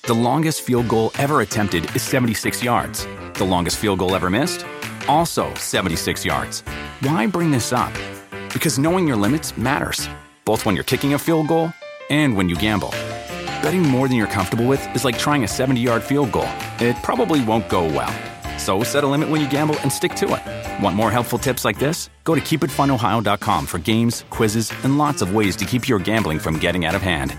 The longest field goal ever attempted is 76 yards. The longest field goal ever missed? Also 76 yards. Why bring this up? Because knowing your limits matters, both when you're kicking a field goal and when you gamble. Betting more than you're comfortable with is like trying a 70-yard field goal. It probably won't go well. So set a limit when you gamble and stick to it. Want more helpful tips like this? Go to keepitfunohio.com for games, quizzes, and lots of ways to keep your gambling from getting out of hand.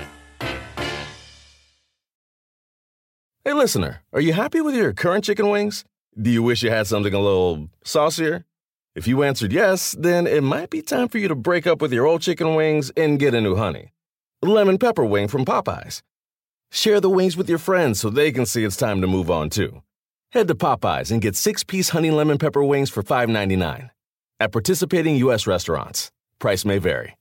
Hey, listener, are you happy with your current chicken wings? Do you wish you had something a little saucier? If you answered yes, then it might be time for you to break up with your old chicken wings and get a new honey. Lemon pepper wing from Popeyes. Share the wings with your friends so they can see it's time to move on, too. Head to Popeyes and get 6-piece honey lemon pepper wings for $5.99. At participating U.S. restaurants. Price may vary.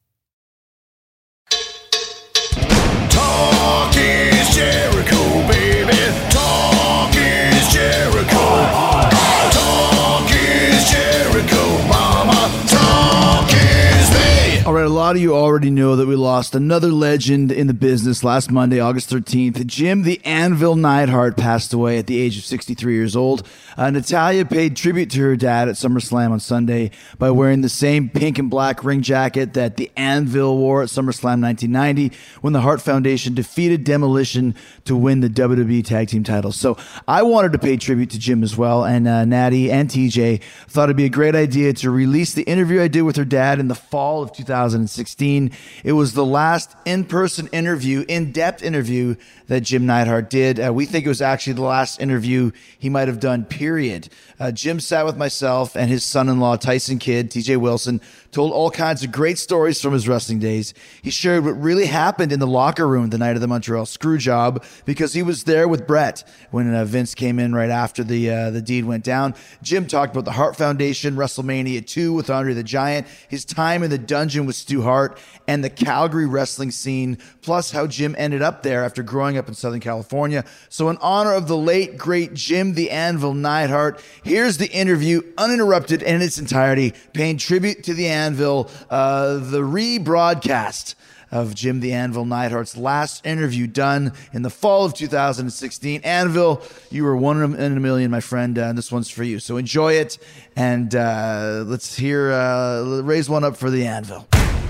Talk is Jericho, baby. Talk is Jericho. Talk is Jericho, mama. Talk is me. All right, a lot of you already know that we lost another legend in the business last Monday, August 13th. Jim the Anvil Neidhart passed away at the age of 63 years old. Natalya paid tribute to her dad at SummerSlam on Sunday by wearing the same pink and black ring jacket that the Anvil wore at SummerSlam 1990 when the Hart Foundation defeated Demolition to win the WWE Tag Team titles. So I wanted to pay tribute to Jim as well, and Natty and TJ thought it'd be a great idea to release the interview I did with her dad in the fall of 2016. It was the last in-person interview, in-depth interview that Jim Neidhart did. We think it was actually the last interview he might have done, period. Jim sat with myself and his son-in-law, Tyson Kidd, TJ Wilson, told all kinds of great stories from his wrestling days. He shared what really happened in the locker room the night of the Montreal Screwjob because he was there with Brett when Vince came in right after the deed went down. Jim talked about the Hart Foundation, WrestleMania 2 with Andre the Giant, his time in the dungeon with Stu Hart, and the Calgary wrestling scene, plus how Jim ended up there after growing up in Southern California. So in honor of the late, great Jim the Anvil Neidhart, here's the interview, uninterrupted and in its entirety, paying tribute to the Anvil, the rebroadcast of Jim the Anvil Neidhart's last interview done in the fall of 2016. Anvil, you were one in a million, my friend, and this one's for you. So enjoy it, and let's hear, raise one up for the Anvil.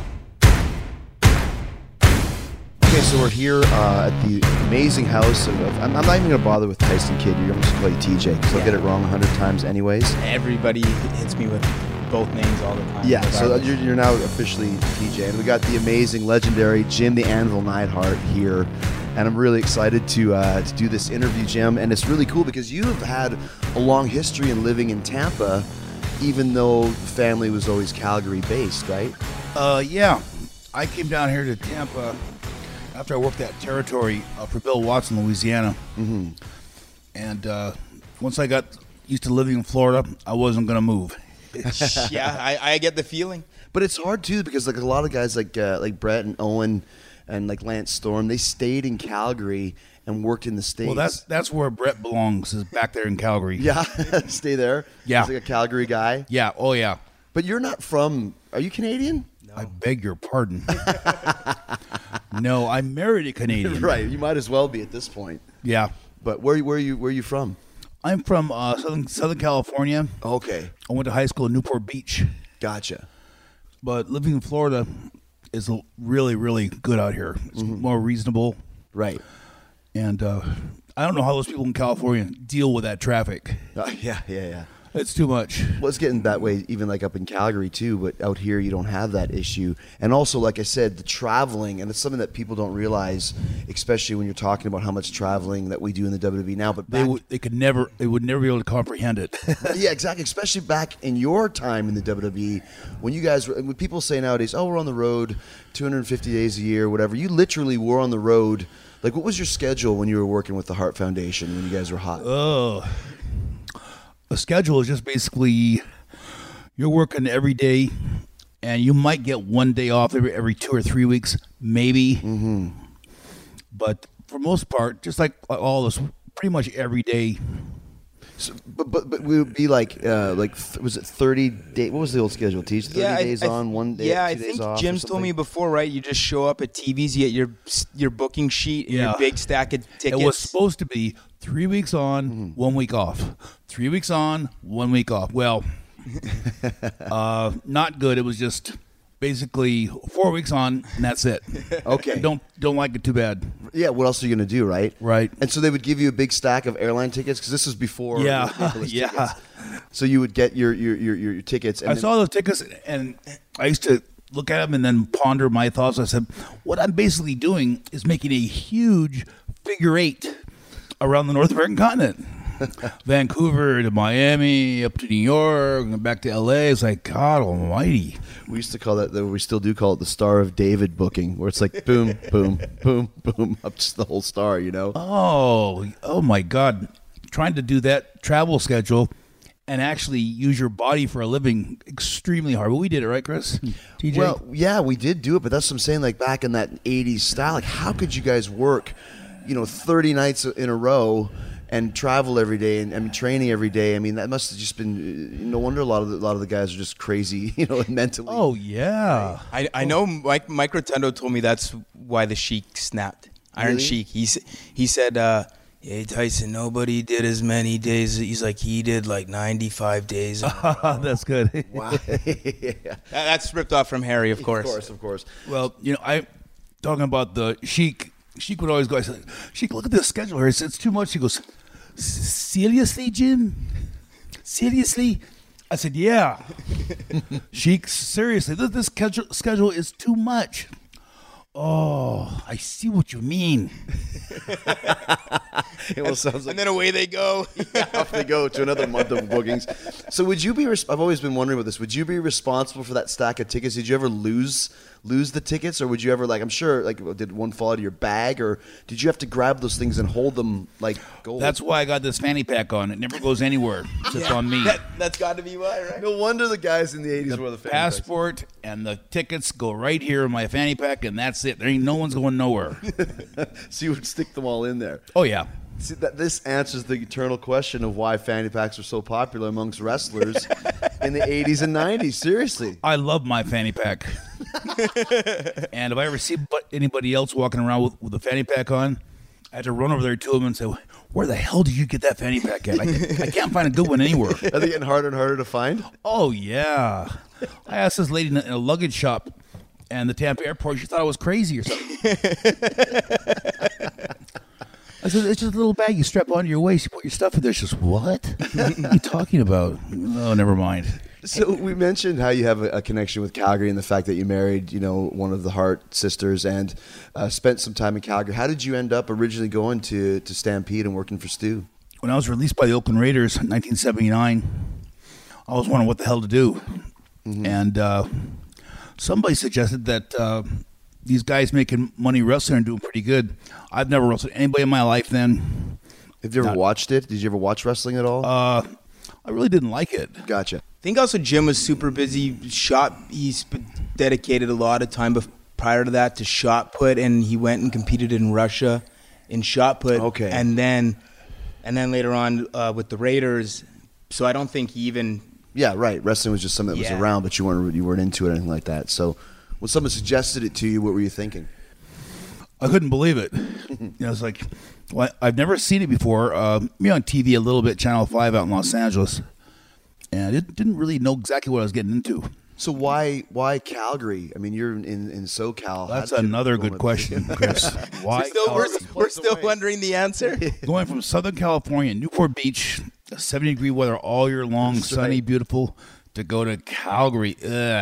Okay, so we're here at the amazing house of I'm not even going to bother with Tyson Kidd. You're going to play TJ because I'll get it wrong 100 times anyways. Everybody hits me with both names all the time. Yeah, so you're now officially TJ. And we got the amazing, legendary Jim the Anvil Neidhart here. And I'm really excited to do this interview, Jim. And it's really cool because you have had a long history in living in Tampa, even though family was always Calgary-based, right? Yeah. I came down here to Tampa after I worked that territory for Bill Watson, Louisiana. Mm-hmm. And once I got used to living in Florida, I wasn't going to move. Yeah, I get the feeling. But it's hard, too, because like a lot of guys like Brett and Owen and like Lance Storm, they stayed in Calgary and worked in the States. Well, that's where Brett belongs, is back there in Calgary. Yeah, stay there? Yeah. He's like a Calgary guy? Yeah, oh yeah. But you're not from, are you Canadian? No. I beg your pardon. No, I married a Canadian. Right, you might as well be at this point. Yeah. But where are you from? I'm from Southern California. Okay. I went to high school in Newport Beach. Gotcha. But living in Florida is really, really good out here. It's more reasonable. Right. And I don't know how those people in California deal with that traffic. Yeah. It's too much. Well, it's getting that way even like up in Calgary too, but out here you don't have that issue. And also, like I said, the traveling, and it's something that people don't realize, especially when you're talking about how much traveling that we do in the WWE now. But they would never be able to comprehend it. Yeah, exactly. Especially back in your time in the WWE, when people say nowadays, oh, we're on the road 250 days a year, whatever. You literally were on the road. Like, what was your schedule when you were working with the Hart Foundation when you guys were hot? Oh. A schedule is just basically you're working every day, and you might get one day off every 2 or 3 weeks, maybe. Mm-hmm. But for most part, just like all this, pretty much every day So, but we would be was it 30 days? What was the old schedule? Teach 30 days on, 1 day, Yeah, 2 I days think off. Jim's told me before, right? You just show up at TV's, you get your booking sheet, and your big stack of tickets. It was supposed to be 3 weeks on, 1 week off. 3 weeks on, 1 week off. Well, not good. It was just basically 4 weeks on, and that's it. Okay. Don't like it too bad. Yeah, what else are you going to do, right? Right. And so they would give you a big stack of airline tickets because this was before. Yeah, Nicholas yeah. tickets. So you would get your tickets. And I saw those tickets, and I used to look at them and then ponder my thoughts. I said, what I'm basically doing is making a huge figure eight around the North American continent. Vancouver to Miami, up to New York, and back to LA. It's like, God almighty. We used to call that, we still do call it the Star of David booking, where it's like boom, boom, boom, boom, up to the whole star, you know? Oh my God. Trying to do that travel schedule and actually use your body for a living, extremely hard. But we did it, right, Chris? TJ? Well, yeah, we did do it, but that's what I'm saying, like back in that 80s style, like how could you guys work, 30 nights in a row and travel every day and training every day? I mean, that must have just been no wonder a lot of the guys are just crazy, mentally. Oh, yeah. I know Mike Rotendo told me that's why the Sheik snapped. Iron Really? Sheik. He said, hey, Tyson, nobody did as many days. He's like, he did like 95 days. That's good. Wow. Yeah. That's ripped off from Harry, of course. Of course. Well, I talking about the Sheik would always go, I said, Sheik, look at this schedule here. It's too much. He goes, seriously, Jim? Seriously? I said, yeah. Sheik, seriously, this schedule is too much. Oh, I see what you mean. It almost sounds like And then away they go. off they go to another month of bookings. So would you be? I've always been wondering about this. Would you be responsible for that stack of tickets? Did you ever lose the tickets, or would you ever I'm sure did one fall out of your bag, or did you have to grab those things and hold them like gold? That's why I got this fanny pack on. It never goes anywhere. It's just on me. That's got to be why, right? No wonder the guys in the 80s wore the fanny packs. Passport and the tickets go right here in my fanny pack, and that's it. There ain't no one's going nowhere. So you would stick them all in there. Oh, yeah. See, this answers the eternal question of why fanny packs are so popular amongst wrestlers in the 80s and 90s. Seriously. I love my fanny pack. And if I ever see anybody else walking around with a fanny pack on, I had to run over there to them and say, where the hell did you get that fanny pack at? I can't find a good one anywhere. Are they getting harder and harder to find? Oh, yeah. I asked this lady in a luggage shop and the Tampa airport, she thought I was crazy or something. I said, it's just a little bag you strap onto your waist, you put your stuff in there. She goes, what? What are you talking about? Oh, never mind. So we mentioned how you have a connection with Calgary and the fact that you married, one of the Hart sisters and spent some time in Calgary. How did you end up originally going to Stampede and working for Stu? When I was released by the Oakland Raiders in 1979, I was wondering what the hell to do. Mm-hmm. And somebody suggested that these guys making money wrestling are doing pretty good. I've never wrestled anybody in my life then. Have you ever watched it? Did you ever watch wrestling at all? I really didn't like it. Gotcha. I think also Jim was super busy. He's dedicated a lot of time prior to that to shot put, and he went and competed in Russia in shot put. Okay. And then later on with the Raiders. So I don't think he even. Yeah, right. Wrestling was just something that was around, but you weren't into it or anything like that. So when someone suggested it to you, what were you thinking? I couldn't believe it. It's like, well, I've never seen it before. Me on TV a little bit, Channel 5 out in Los Angeles, and I didn't really know exactly what I was getting into. So why Calgary? I mean, you're in SoCal. That's another good question, Chris. Why We're still wondering the answer. Going from Southern California, Newport Beach, 70-degree weather all year long, sunny, beautiful, to go to Calgary,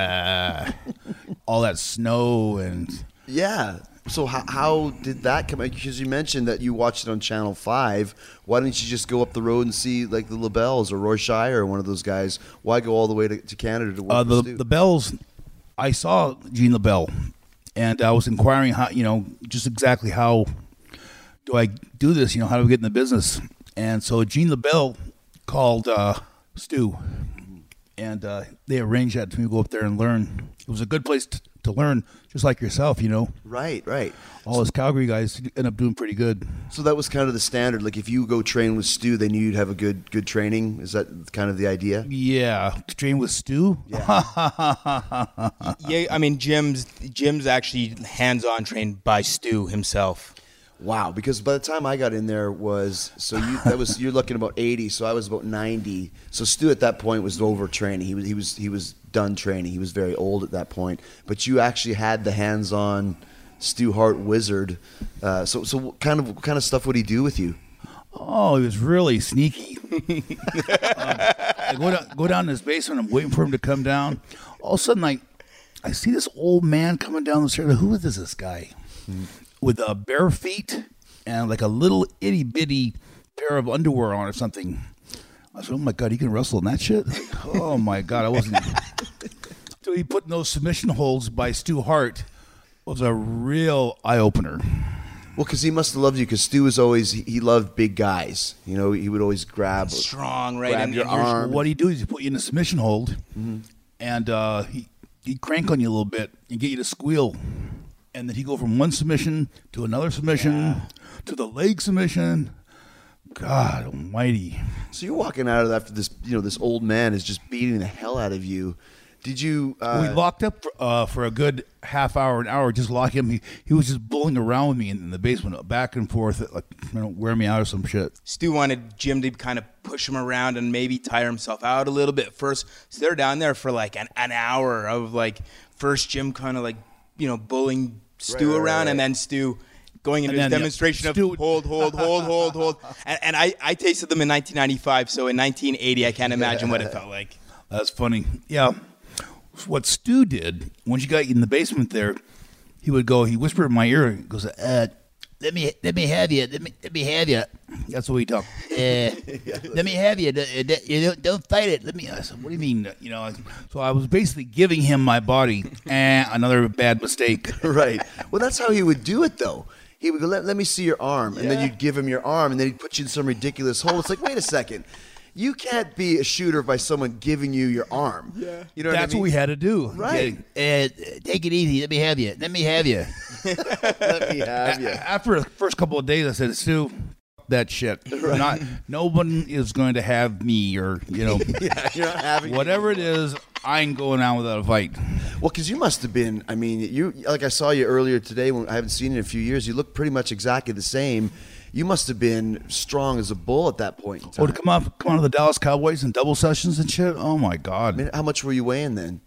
all that snow and... Yeah. So how did that come? Because you mentioned that you watched it on Channel 5. Why didn't you just go up the road and see like the LaBelles or Roy Shire or one of those guys? Why go all the way to Canada to work with Stu? The Bells, I saw Gene LaBelle, and I was inquiring how, just exactly how do I do this? How do we get in the business? And so Gene LaBelle called Stu, and they arranged that for me to go up there and learn. It was a good place to to learn, just like yourself, you know. Right, right. All us Calgary guys end up doing pretty good. So that was kind of the standard. Like if you go train with Stu, they knew you'd have a good training. Is that kind of the idea? Yeah, to train with Stu. Yeah, I mean, Jim's actually hands-on trained by Stu himself. Wow, because by the time I got in there you're looking about 80, so I was about 90. So Stu at that point was over training. He was done training. He was very old at that point. But you actually had the hands-on Stu Hart wizard. So what kind of stuff would he do with you? Oh, he was really sneaky. I go down to his basement. I'm waiting for him to come down. All of a sudden, I see this old man coming down the stairs. Who is this guy? With bare feet and like a little itty bitty pair of underwear on or something. I said, "Oh my God, he can wrestle in that shit!" Oh my God, I wasn't. So he put in those submission holds by Stu Hart was a real eye opener. Well, because he must have loved you. Because Stu was always he loved big guys. You know, he would always grab Strong, right? grab your arm. What he do is he put you in a submission hold, and he'd crank on you a little bit and get you to squeal. And then he'd go from one submission to another submission to the leg submission. God almighty. So you're walking out of that after this, this old man is just beating the hell out of you. Did you? We locked up for a good half hour, an hour, just lock him. He was just bullying around with me in the basement, back and forth, like wearing me out or some shit. Stu wanted Jim to kind of push him around and maybe tire himself out a little bit first. So they're down there for like an hour of first Jim kind of bullying Stu around, and then Stu going into his demonstration of hold. And I tasted them in 1995, so in 1980, I can't imagine what it felt like. That's funny. Yeah. What Stu did, once you got in the basement there, he whispered in my ear, he goes, let me have you. Let me have you. That's what he talked. Let me have you. Don't fight it. I said, what do you mean? So I was basically giving him my body. Another bad mistake. Right. Well, that's how he would do it, though. He would go, let me see your arm. And then you'd give him your arm, and then he'd put you in some ridiculous hole. It's like, wait a second. You can't be a shooter by someone giving you your arm. Yeah. You know That's what we had to do. Right. Take it easy. Let me have you. Let me have you. After the first couple of days, I said, Stu, that shit. Right. No one is going to have me or, you're not having whatever it is, I ain't going out without a fight. Well, because you must have been, I saw you earlier today when I haven't seen you in a few years. You look pretty much exactly the same. You must have been strong as a bull at that point in time. Oh, to come on to the Dallas Cowboys and double sessions and shit? Oh, my God. How much were you weighing then?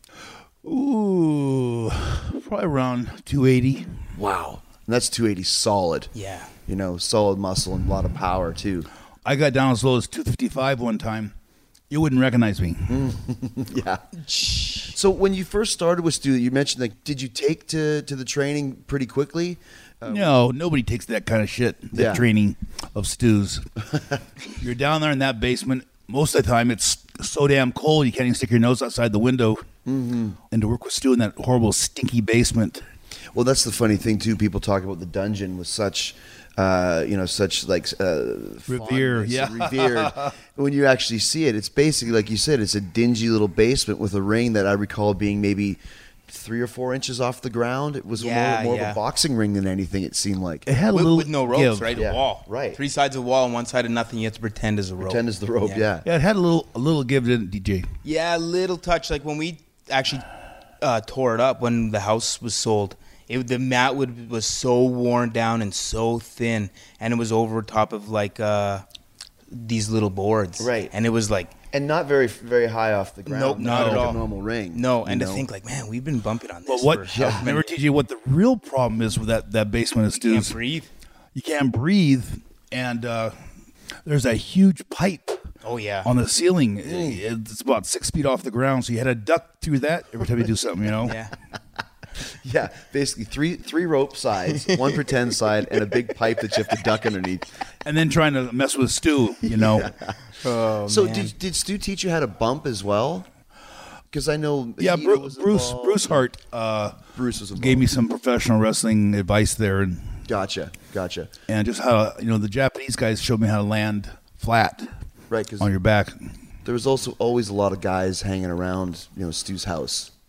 Ooh, probably around 280. Wow. And that's 280 solid. Yeah. Solid muscle and a lot of power, too. I got down as low as 255 one time. You wouldn't recognize me. Yeah. So when you first started with Stu, you mentioned, did you take to the training pretty quickly? No, nobody takes that kind of shit, that training of Stu's. You're down there in that basement. Most of the time, it's so damn cold, you can't even stick your nose outside the window. Mm-hmm. And to work with Stu in that horrible, stinky basement. Well, that's the funny thing, too. People talk about the dungeon with such... revere, revered. When you actually see it, it's basically, like you said, it's a dingy little basement with a ring that I recall being maybe 3 or 4 inches off the ground. It was more of a boxing ring than anything, it seemed like. It had a little with no ropes, give. right? Yeah, A wall. right. 3 sides of wall and 1 side of nothing. You have to pretend as a rope. Pretend as the rope, yeah. Yeah, it had a little give, didn't it, DJ? Yeah, a little touch. Like when we actually tore it up when the house was sold, the mat was so worn down and so thin, and it was over top of these little boards. Right. And it was like... And not very, very high off the ground. Nope, not at like all. A normal ring. No, and to think man, we've been bumping on this. But remember, TJ, what the real problem is with that basement is, you can't breathe. You can't breathe, and there's a huge pipe. Oh yeah. On the ceiling, it's about 6 feet off the ground, so you had to duck through that every time you do something, Yeah. Yeah, basically three rope sides, 1 pretend side, and a big pipe that you have to duck underneath. And then trying to mess with Stu, Yeah. Oh, so man. did Stu teach you how to bump as well? Because I know Bruce Hart Bruce was involved. gave me some professional wrestling advice there, and Gotcha. and just how the Japanese guys showed me how to land flat Right, because on your back. there was also always a lot of guys hanging around Stu's house.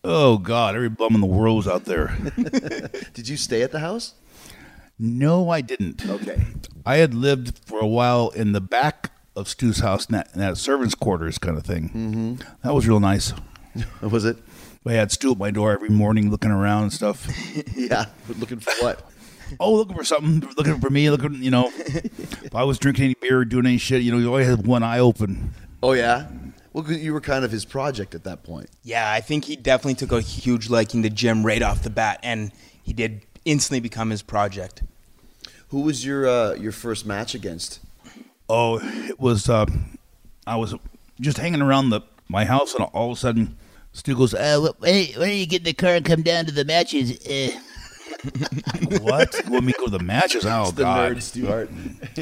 Oh, God, every bum in the world was out there. Did you stay at the house? No, I didn't. Okay. I had lived for a while in the back of Stu's house in that servants' quarters kind of thing. Mm-hmm. That was real nice. Was it? I had Stu at my door every morning looking around and stuff. Yeah. Looking for what? Oh, looking for something, looking for me, looking, if I was drinking any beer or doing any shit, you always had one eye open. Oh, yeah? Well, 'cause you were kind of his project at that point. Yeah, I think he definitely took a huge liking to Jim right off the bat, and he did instantly become his project. Who was your first match against? Oh, it was, I was just hanging around my house, and all of a sudden, Stu goes, when do you get in the car and come down to the matches? what? You want me to go to the matches? Oh, It's the God. nerd, Stu Hart.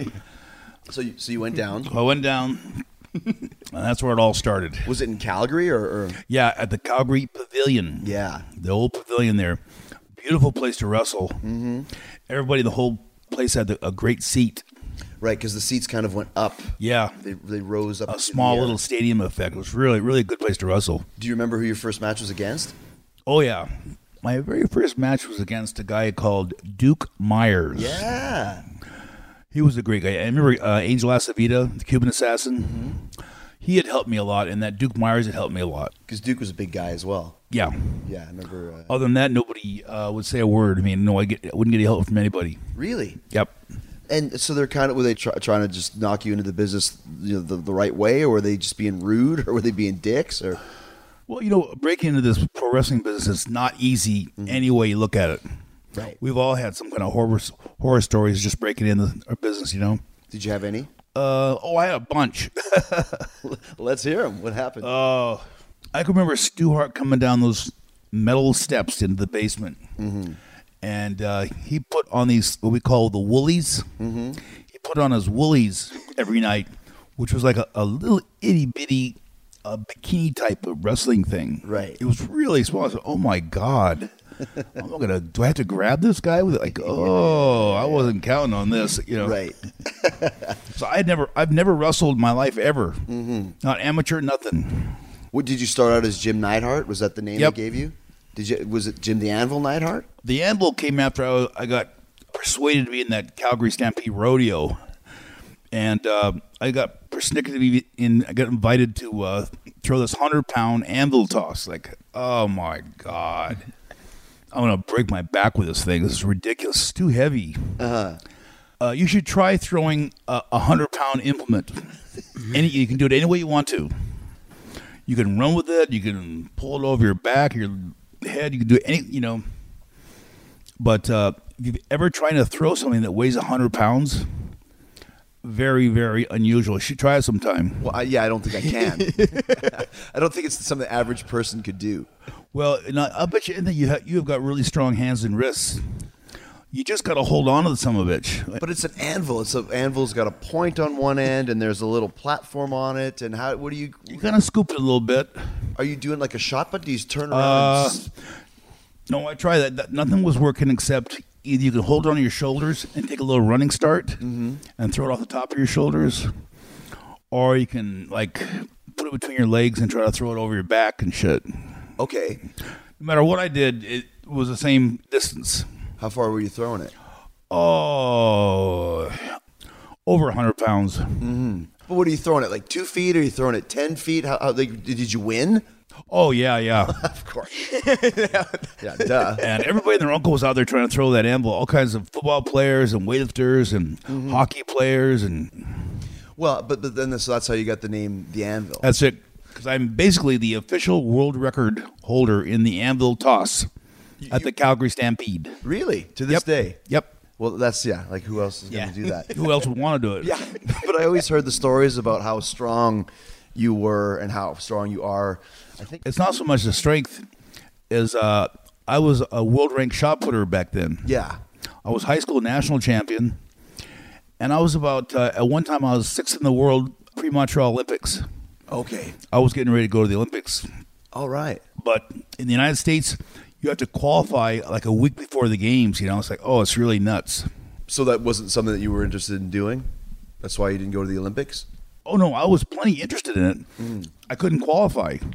So you went down. I went down, and that's where it all started. Was it in Calgary or? Yeah, at the Calgary Pavilion. Yeah. The old pavilion there. Beautiful place to wrestle. Mm-hmm. Everybody, the whole place had a great seat. Right, because the seats kind of went up. Yeah. They rose up. A small little stadium effect. It was really, really a good place to wrestle. Do you remember who your first match was against? Oh, yeah. My very first match was against a guy called Duke Myers. Yeah. He was a great guy. I remember Angel Acevita, the Cuban assassin. Mm-hmm. He had helped me a lot, and that Duke Myers had helped me a lot. Because Duke was a big guy as well. Yeah. Yeah, I remember. Other than that, nobody would say a word. I mean, no, I wouldn't get any help from anybody. Really? Yep. And so were they trying to just knock you into the business the right way, or were they just being rude, or were they being dicks, or? Well, breaking into this pro wrestling business is not easy any way you look at it. Right. We've all had some kind of horror stories just breaking into our business, Did you have any? I had a bunch. Let's hear them. What happened? I can remember Stu Hart coming down those metal steps into the basement. Mm-hmm. And he put on these, what we call the woolies. Mm-hmm. He put on his woolies every night, which was like a little itty-bitty bikini type of wrestling thing. Right. It was really small. I said, oh, my God. Do I have to grab this guy with it? Like, I wasn't counting on this, Right. So I've never wrestled in my life ever. Mm-hmm. Not amateur, nothing. What did you start out as Jim Neidhart? Was that the name Yep. they gave you? Was it Jim the Anvil Neidhart? The Anvil came after I got persuaded to be in that Calgary Stampede Rodeo. And I got persnickety to be in. I got invited to throw this 100-pound anvil toss. Like, oh my God, I'm gonna break my back with this thing. This is ridiculous. It's too heavy. You should try throwing a 100-pound implement. You can do it any way you want to. You can run with it. You can pull it over your back, your head. You can do any, But if you've ever tried to throw something that weighs 100 pounds, very, very unusual. You should try it sometime. Well, I don't think I can. I don't think it's something the average person could do. Well, I bet you you've got really strong hands and wrists. You just got to hold on to some of it. But it's an anvil. Anvil's got a point on one end, and there's a little platform on it. And what do you? You kind of scoop it a little bit. Are you doing like a shot put? Do you turn around? No, I tried that. Nothing was working except either you can hold it on your shoulders and take a little running start and throw it off the top of your shoulders, or you can put it between your legs and try to throw it over your back and shit. Okay. No matter what I did, it was the same distance. How far were you throwing it? Oh, over 100 pounds. Mm-hmm. But what are you throwing it? Like 2 feet? Or are you throwing it 10 feet? Did you win? Oh, yeah. Of course. Yeah, duh. And everybody and their uncle was out there trying to throw that anvil. All kinds of football players and weightlifters and hockey players. Well, but then so that's how you got the name The Anvil. That's it. Because I'm basically the official world record holder in the anvil toss at the Calgary Stampede. Really? To this day? Yep. Well, that's, like, who else is going to do that? Who else would want to do it? Yeah. But I always heard the stories about how strong you were and how strong you are. I think it's not so much the strength as I was a world ranked shot putter back then. Yeah. I was high school national champion, and I was about at one time I was 6th in the world pre-Montreal Olympics. Okay. I was getting ready to go to the Olympics. All right. But in the United States, you have to qualify like a week before the games. It's like, it's really nuts. So that wasn't something that you were interested in doing? That's why you didn't go to the Olympics? Oh no, I was plenty interested in it. I couldn't qualify.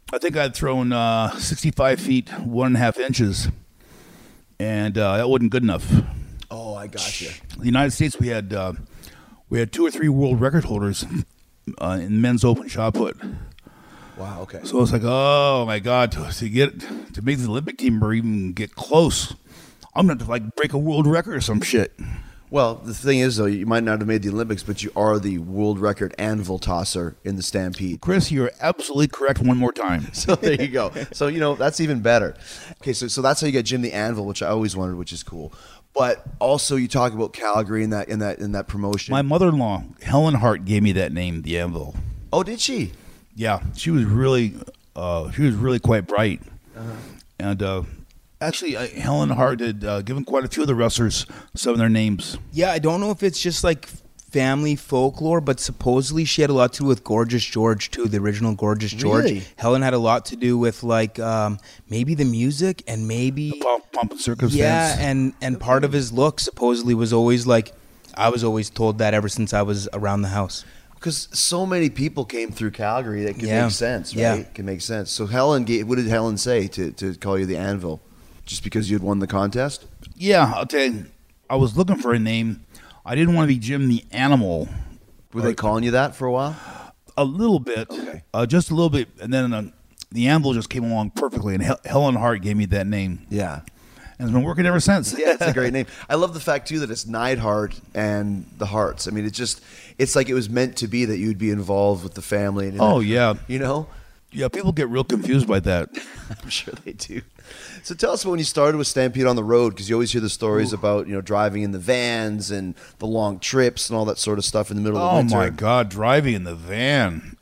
I think I'd thrown 65 feet 1.5 inches, and that wasn't good enough. Oh, I got you. In the United States, we had 2 or 3 world record holders in men's open shot put. Wow. Okay. So it's like, oh my God, to make the Olympic team or even get close, I'm going to like break a world record or some shit. Well, the thing is, though, you might not have made the Olympics, but you are the world record anvil tosser in the Stampede. Chris, you're absolutely correct one more time. So there you go. So, that's even better. Okay, so that's how you get Jim the Anvil, which I always wanted, which is cool. But also you talk about Calgary in that promotion. My mother-in-law, Helen Hart, gave me that name, the Anvil. Oh, did she? Yeah, she was really quite bright. And actually, Helen Hart had given quite a few of the wrestlers some of their names. Yeah, I don't know if it's just like family folklore, but supposedly she had a lot to do with Gorgeous George too, the original Gorgeous George. Really? Helen had a lot to do with like maybe the music and maybe Pomp and circumstance. Yeah, and part of his look supposedly was always like, I was always told that ever since I was around the house. Because so many people came through Calgary that can Yeah. make sense, right? Yeah. Can make sense. So what did Helen say to call you the Anvil? Just because you had won the contest? Yeah, I'll tell you, I was looking for a name. I didn't want to be Jim the Animal. Were they calling you that for a while? A little bit. Okay. Just a little bit. And then the Anvil just came along perfectly, and Helen Hart gave me that name. Yeah. And it's been working ever since. Yeah, it's a great name. I love the fact, too, that it's Neidhart and the Hearts. I mean, it's like it was meant to be that you'd be involved with the family. And Oh, yeah. Yeah, people get real confused by that. I'm sure they do. So tell us about when you started with Stampede on the road, because you always hear the stories about driving in the vans and the long trips and all that sort of stuff in the middle of Oh, winter. my God, driving in the van.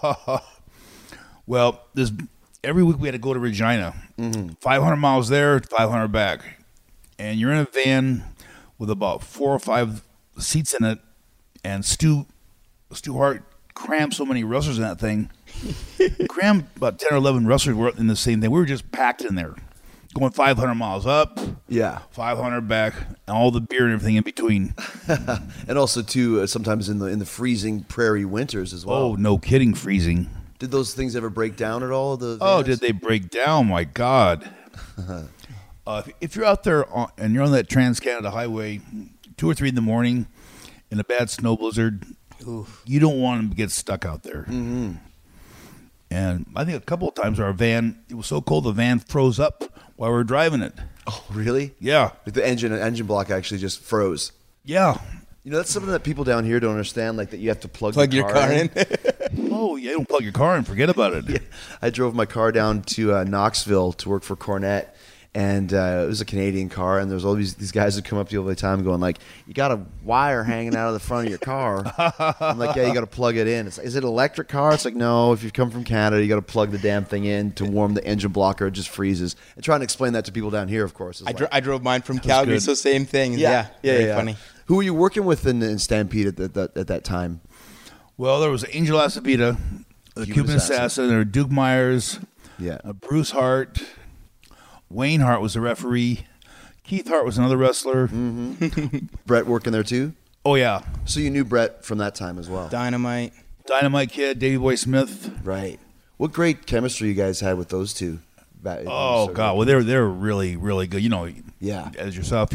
Well, every week we had to go to Regina. 500 miles there, 500 back. And you're in a van with about 4 or 5 seats in it, and Stu Hart crammed so many wrestlers in that thing. Crammed about 10 or 11 wrestlers were in the same thing. We were just packed in there, going 500 miles up, Yeah. 500 back, and all the beer and everything in between. And also, too, sometimes in the freezing prairie winters as well. Oh, no kidding, freezing. Did those things ever break down at all? Oh, did they break down? My God. If you're out there and you're on that Trans-Canada Highway 2 or 3 in the morning in a bad snow blizzard, you don't want to get stuck out there. Mm-hmm. And I think a couple of times our van, it was so cold the van froze up while we were driving it. Oh, really? Yeah. Like the engine block actually just froze. Yeah. That's something that people down here don't understand, like that you have to plug Your car in. Oh, yeah, don't plug your car in. Forget about it. Yeah. I drove my car down to Knoxville to work for Cornette, and it was a Canadian car, and there was all these guys that come up to you all the time going like, you got a wire hanging out of the front of your car. I'm like, yeah, you got to plug it in. It's like, is it an electric car? It's like, no, if you come from Canada, you got to plug the damn thing in to warm the engine block or it just freezes. And trying to explain that to people down here, of course. I drove mine from Calgary, good. so same thing. Yeah, very funny. Who were you working with in Stampede at that time? Well, there was Angel Acevita, the Cuban Assassin, there were Duke Myers, Yeah. Bruce Hart, Wayne Hart was the referee, Keith Hart was another wrestler. Brett working there too? Oh, yeah. So you knew Brett from that time as well? Dynamite. Dynamite Kid, Davey Boy Smith. Right. What great chemistry you guys had with those two. Oh, God. Well, they're really, really good. Yeah. As yourself,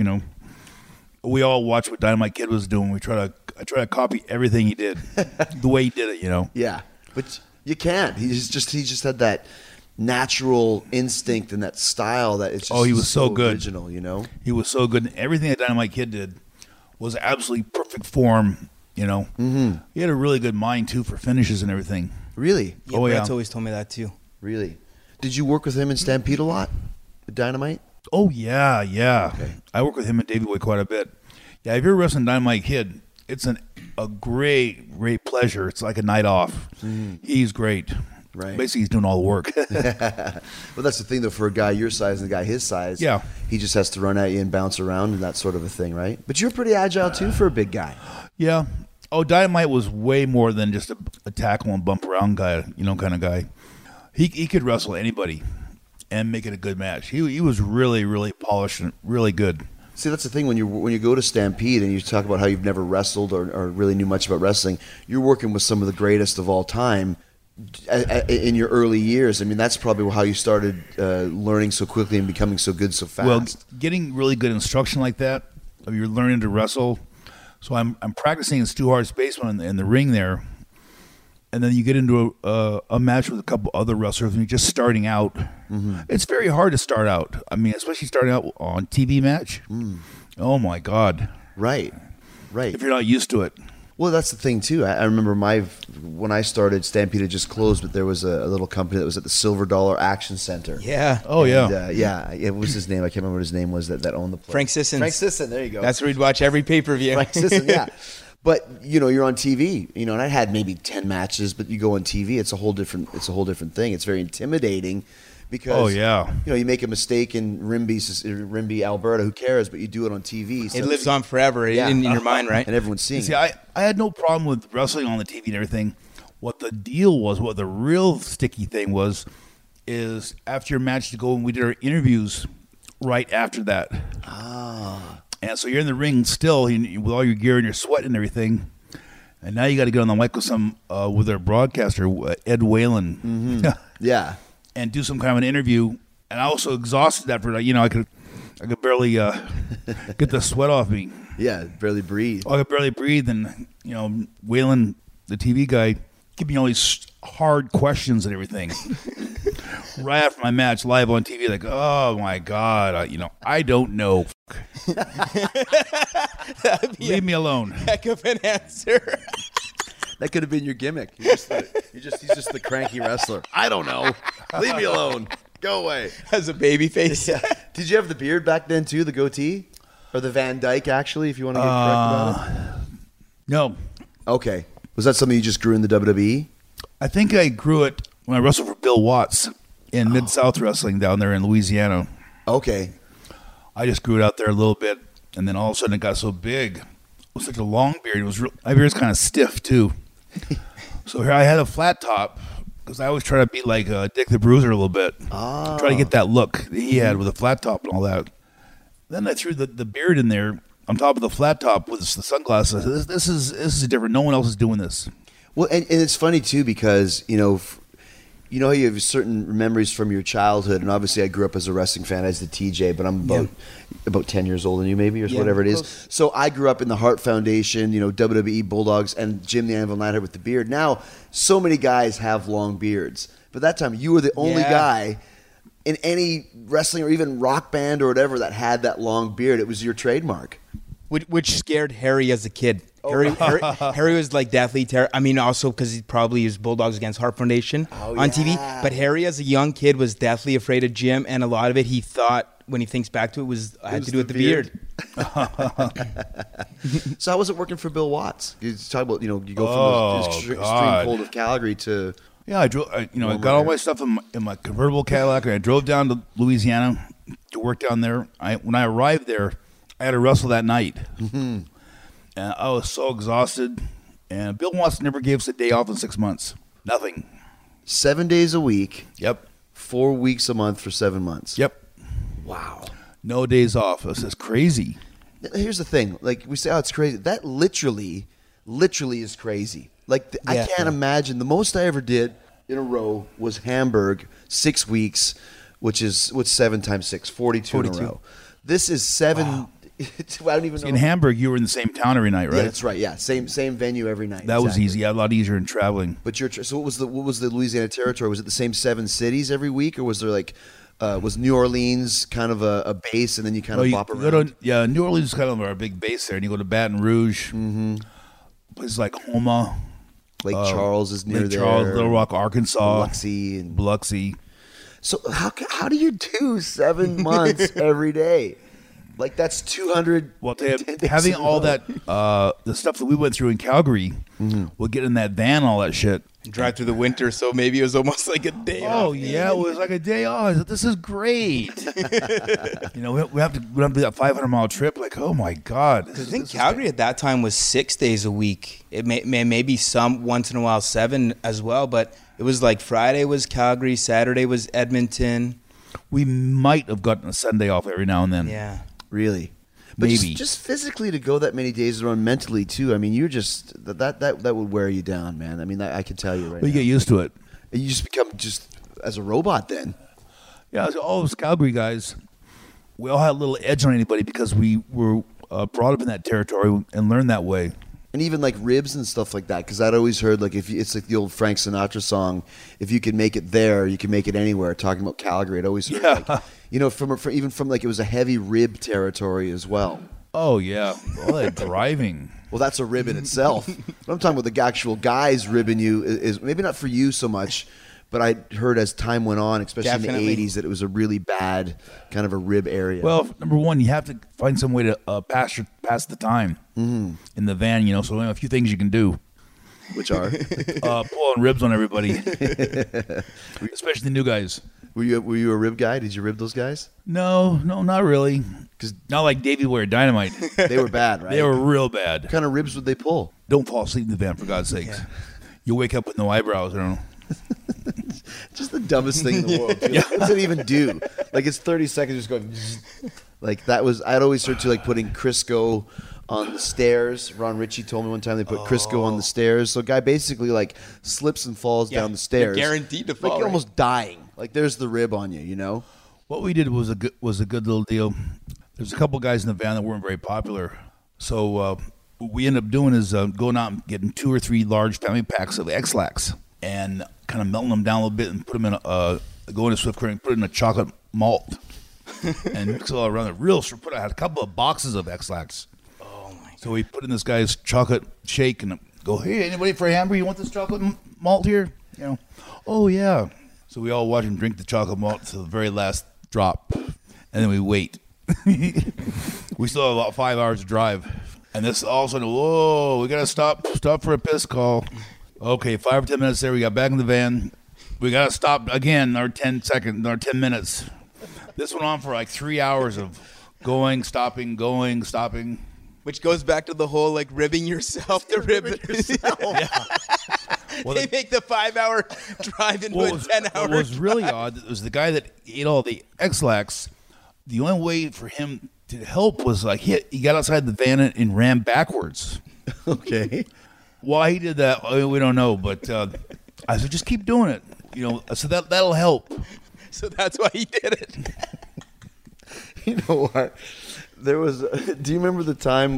we all watched what Dynamite Kid was doing. I try to copy everything he did, the way he did it, Yeah. But you can't. He just had that natural instinct and that style that it's just he was so good. Original, He was so good. And everything that Dynamite Kid did was absolutely perfect form, Mm-hmm. He had a really good mind, too, for finishes and everything. Really? Yeah, Oh, Brett's yeah. always told me that too. Really? Did you work with him in Stampede a lot? With Dynamite? Oh, yeah. Okay. I work with him and Davey Boy quite a bit. Yeah, if you're wrestling Dynamite Kid, it's a great, great pleasure. It's like a night off. He's great. Right. Basically, he's doing all the work. Well, that's the thing, though, for a guy your size and a guy his size. Yeah. He just has to run at you and bounce around and that sort of a thing, right? But you're pretty agile, too, for a big guy. Yeah. Oh, Dynamite was way more than just a tackle and bump around guy, kind of guy. He could wrestle anybody and make it a good match. He was really, really polished and really good. See, that's the thing when you go to Stampede and you talk about how you've never wrestled or really knew much about wrestling. You're working with some of the greatest of all time. in your early years. I mean, that's probably how you started learning so quickly and becoming so good so fast. Well, getting really good instruction like that, you're learning to wrestle. So I'm practicing in Stu Hart's basement in the ring there, and then you get into a match with a couple other wrestlers, and you're just starting out. Mm-hmm. It's very hard to start out. I mean, especially starting out on TV match. Oh my God! Right. If you're not used to it. Well, that's the thing too. I remember when I started, Stampede had just closed, but there was a little company that was at the Silver Dollar Action Center. Yeah. Oh, And, it was his name. I can't remember what his name was that owned the place. Frank Sissons. Frank Sisson. There you go. That's where we'd watch every pay-per-view. Frank Sisson. Yeah. But you're on TV. And I had maybe 10 matches, but you go on TV, it's a whole different thing. It's very intimidating. Because you make a mistake in Rimbey, Alberta, who cares? But you do it on TV. So it lives on forever in your mind, right? And everyone's seeing See, it. I had no problem with wrestling on the TV and everything. What the deal was, what the real sticky thing was, is after your match to go and we did our interviews right after that. And so you're in the ring still with all your gear and your sweat and everything. And now you got to get on the mic with their broadcaster, Ed Whalen. Mm-hmm. Yeah. And do some kind of an interview, and I was so exhausted after I could barely get the sweat off me. Yeah, barely breathe. I could barely breathe, and Waylon, the TV guy, give me all these hard questions and everything. Right after my match, live on TV, like, oh my God, I don't know. Leave me alone. Heck of an answer. That could have been your gimmick. He's just the cranky wrestler. I don't know. Leave me alone. Go away. As a baby face. Yeah. Did you have the beard back then too, the goatee? Or the Van Dyke, actually, if you want to get correct about it? No. Okay. Was that something you just grew in the WWE? I think I grew it when I wrestled for Bill Watts in Mid-South Wrestling down there in Louisiana. Okay. I just grew it out there a little bit, and then all of a sudden it got so big. It was such a long beard. My beard's kind of stiff, too. So here I had a flat top because I always try to be like Dick the Bruiser a little bit. Try to get that look that he had with a flat top and all that. Then I threw the beard in there on top of the flat top with the sunglasses. This is different. No one else is doing this. Well, and it's funny too because how you have certain memories from your childhood, and obviously I grew up as a wrestling fan as the TJ, but I'm about 10 years older than you maybe, or whatever it is. So I grew up in the Hart Foundation, WWE Bulldogs, and Jim the Anvil Neidhart with the beard. Now, so many guys have long beards. But that time, you were the only guy in any wrestling or even rock band or whatever that had that long beard. It was your trademark. Which scared Harry as a kid. Harry was like deathly terrified. I mean, also because he probably used Bulldogs against Hart Foundation on TV. But Harry, as a young kid, was deathly afraid of Jim, and a lot of it he thought, when he thinks back to it, had to do with the beard. So how was it working for Bill Watts? You talk about, you go from the extreme cold of Calgary to... Yeah, I drove. I got all my stuff in my convertible Cadillac, and I drove down to Louisiana to work down there. When I arrived there, I had to wrestle that night. Mm-hmm. And I was so exhausted. And Bill Watts never gave us a day off in 6 months. Nothing. 7 days a week. Yep. 4 weeks a month for 7 months. Yep. Wow. No days off. This is crazy. Here's the thing. Like, we say, it's crazy. That literally is crazy. Like, I can't imagine. The most I ever did in a row was Hamburg, 6 weeks, which is, what's 7 times 6? 42 in a row. This is 7... Wow. I don't even know. In Hamburg, you were in the same town every night, right? Yeah, that's right. Yeah, same venue every night. That was easy. A lot easier in traveling. But so what was the Louisiana territory? Was it the same 7 cities every week, or was there like was New Orleans kind of a base, and then you kind of bop around? New Orleans is kind of our big base there, and you go to Baton Rouge, places like Houma, Lake Charles is near there. Charles, Little Rock, Arkansas, Biloxi. So how do you do 7 months every day? Like, that's 200. Well, having all that, the stuff that we went through in Calgary, we'll get in that van, all that shit. Drive through the winter, so maybe it was almost like a day off. Oh, yeah, it was like a day off. This is great. we have to do that 500-mile trip. Like, oh, my God. I think Calgary at that time was 6 days a week. It maybe some once in a while 7 as well, but it was like Friday was Calgary, Saturday was Edmonton. We might have gotten a Sunday off every now and then. Yeah. Really? But maybe. just physically to go that many days around, mentally too. I mean, you're just that would wear you down, man. I mean, I can tell you right But you now. get used to it. And you just become just as a robot then. Yeah, so all those Calgary guys, we all had a little edge on anybody because we were brought up in that territory and learned that way. And even like ribs and stuff like that, because I'd always heard like it's like the old Frank Sinatra song, if you can make it there, you can make it anywhere. Talking about Calgary, I'd always heard like, even from like it was a heavy rib territory as well. Oh, yeah. All that driving. Well, that's a rib in itself. But I'm talking about the actual guys ribbing you is maybe not for you so much, but I heard as time went on, especially Definitely. in the 80s, that it was a really bad kind of a rib area. Well, number one, you have to find some way to pass the time in the van, so a few things you can do. which are Pulling ribs on everybody, especially the new guys. were you a rib guy? Did you rib those guys? No, not really. 'Cause Not like Davey Ware Dynamite. they were bad, right? They were real bad. What kind of ribs would they pull? Don't fall asleep in the van, for God's sakes. You wake up with no eyebrows. I don't know. Just the dumbest thing in the world. Dude. What does it even do? Like it's 30 seconds just going. Like that was. I'd always heard to like putting Crisco on the stairs. Ron Ritchie told me one time they put Crisco on the stairs. So a guy basically like slips and falls down the stairs. You're guaranteed to fall. Like you're right? almost dying. Like there's the rib on you. You know. What we did was a good little deal. There's a couple guys in the van that weren't very popular, so what we ended up doing is going out and getting 2 or 3 large family packs of X-Lax and kind of melting them down a little bit and put them in go into Swift Current, put it in a chocolate malt and mix it all around it. I had a couple of boxes of X-Lax. Oh my God. So we put in this guy's chocolate shake and go, hey, anybody for a hamburger? You want this chocolate malt here? Oh yeah. So we all watch him drink the chocolate malt to the very last drop, and then we wait. We still have about 5 hours to drive, and this all of a sudden, whoa, we gotta stop for a piss call. Okay, 5 or 10 minutes there, we got back in the van. We gotta stop again, our 10 minutes. This went on for like 3 hours of going, stopping. Which goes back to the whole like ribbing yourself to rib yourself. Well, they make the 5-hour drive into a 10-hour. What was really odd was the guy that ate all the X-Lax. The only way for him to help was like he got outside the van and ran backwards. Okay. Why he did that, we don't know. But I said, just keep doing it. So that'll help. So that's why he did it. You know what? There was. Do you remember the time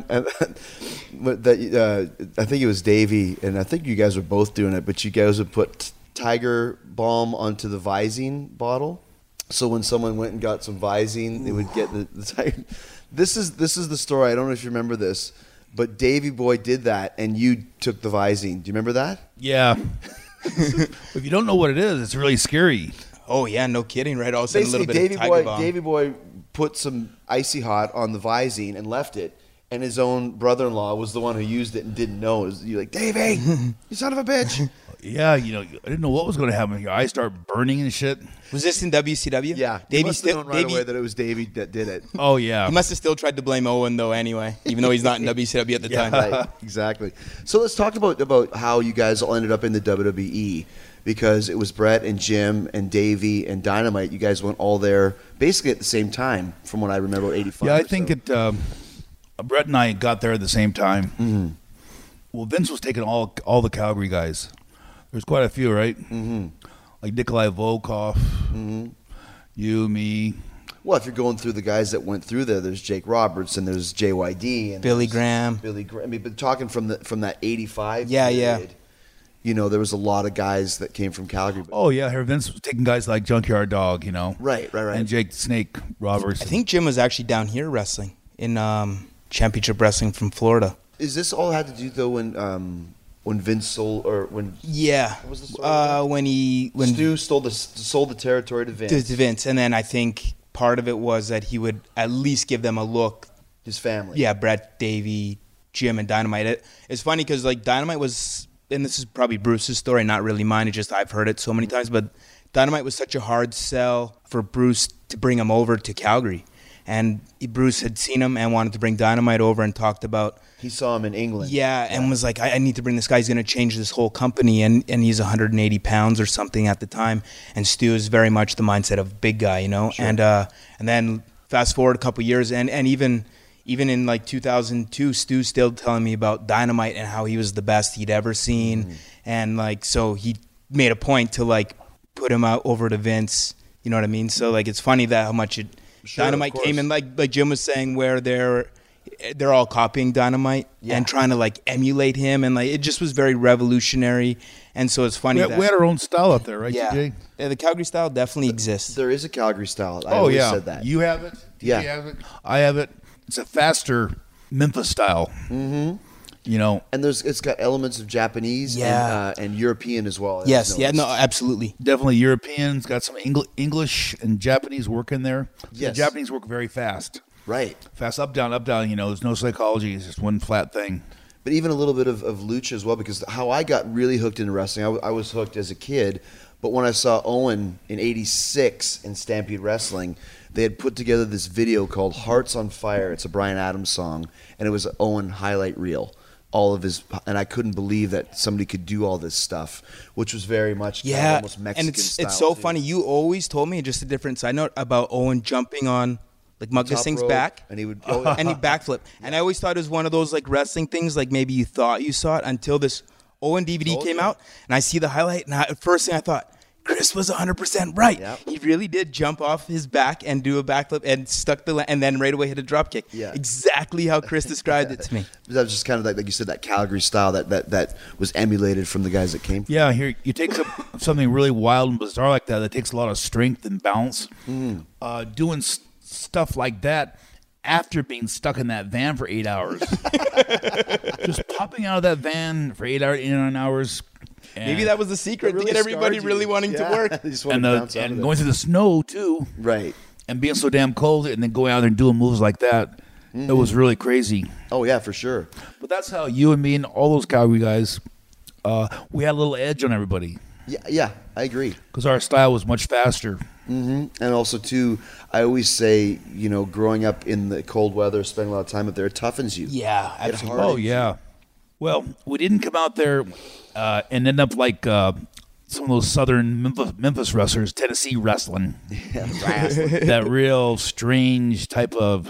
that I think it was Davey, and I think you guys were both doing it, but you guys would put Tiger Balm onto the Visine bottle. So when someone went and got some Visine, they would get the Tiger. This is the story. I don't know if you remember this, but Davey Boy did that, and you took the Visine. Do you remember that? Yeah. If you don't know what it is, it's really scary. Oh yeah, no kidding, right? All of a sudden, a little Basically, bit of Tiger Bomb. Davey Boy put some Icy Hot on the Visine and left it, and his own brother-in-law was the one who used it and didn't know. You're like, Davey, you son of a bitch. Yeah, I didn't know what was going to happen. Your eyes start burning and shit. Was this in WCW? Yeah, Davey must have known right away that it was Davey that did it. Oh, yeah. He must have still tried to blame Owen though, anyway, even though he's not in WCW at the time. Right, exactly. So let's talk about how you guys all ended up in the WWE, because it was Brett and Jim and Davey and Dynamite. You guys went all there basically at the same time, from what I remember, 85. Yeah, I or think so. Brett and I got there at the same time. Mm-hmm. Well, Vince was taking all the Calgary guys. There's quite a few, right? Mm-hmm. Like Nikolai Volkov, you, me. Well, if you're going through the guys that went through there's Jake Roberts and there's JYD and Billy there's Graham. Billy Graham. I mean, but talking from that 85 Yeah, period, there was a lot of guys that came from Calgary. Oh, yeah, Vince was taking guys like Junkyard Dog, Right. and Jake Snake Roberts. I think Jim was actually down here wrestling in Championship Wrestling from Florida. Is this all had to do though when Vince sold or when Yeah, what was the story? when Stu sold the territory to Vince, to Vince, and then I think part of it was that he would at least give them a look. his family. Yeah, Brett, Davey, Jim, and Dynamite. It's funny because like Dynamite was, and this is probably Bruce's story, not really mine. It's just I've heard it so many times. But Dynamite was such a hard sell for Bruce to bring him over to Calgary, and Bruce had seen him and wanted to bring Dynamite over and talked about. He saw him in England. Yeah, and was like, I need to bring this guy. He's going to change this whole company. And he's 180 pounds or something at the time. And Stu is very much the mindset of big guy, Sure. And then fast forward a couple years, and even even in like 2002, Stu's still telling me about Dynamite and how he was the best he'd ever seen. And like, so he made a point to like put him out over to Vince. You know what I mean? So like, it's funny that how much Dynamite came in, like Jim was saying, where they're all copying Dynamite and trying to like emulate him. And like, it just was very revolutionary. And so it's funny We had our own style out there, right, TJ? Yeah, the Calgary style definitely exists. There is a Calgary style. I always said that. You have it. Yeah. TJ has it. I have it. It's a faster Memphis style. Mm-hmm. You know, and it's got elements of Japanese and European as well. Yes, absolutely. Definitely Europeans, got some English and Japanese work in there. Yes. The Japanese work very fast. Right. Fast, up, down, you know, there's no psychology. It's just one flat thing. But even a little bit of lucha as well, because how I got really hooked into wrestling, I was hooked as a kid, but when I saw Owen in '86 in Stampede Wrestling, they had put together this video called Hearts on Fire. It's a Bryan Adams song, and it was an Owen highlight reel. All of his, and I couldn't believe that somebody could do all this stuff, which was very much kind of almost Mexican and style. It's so too. funny. You always told me, just a different side note, about Owen jumping on like Mugga Singh's rope, back, and he would and he backflip. And I always thought it was one of those like wrestling things, like maybe you thought you saw it until this Owen DVD came out, and I see the highlight, and first thing I thought, Chris was 100% right. Yep. He really did jump off his back and do a backflip and stuck and then right away hit a drop kick. Yeah. Exactly how Chris described it to me. That was just kind of like you said, that Calgary style that was emulated from the guys that came from. Yeah, here you take something really wild and bizarre like that takes a lot of strength and balance. Doing stuff like that after being stuck in that van for 8 hours. Just popping out of that van for 8 hours, 8 or 9 hours. Maybe that was the secret to get everybody really wanting to work. And going through the snow, too. Right. And being so damn cold and then going out there and doing moves like that. It was really crazy. Oh, yeah, for sure. But that's how you and me and all those Calgary guys, we had a little edge on everybody. Yeah, I agree. Because our style was much faster. And also, too, I always say, you know, growing up in the cold weather, spending a lot of time up there, it toughens you. Yeah, It absolutely. hardens Oh, yeah. Well, we didn't come out there and end up like some of those southern Memphis wrestlers, Tennessee wrestling. That real strange type of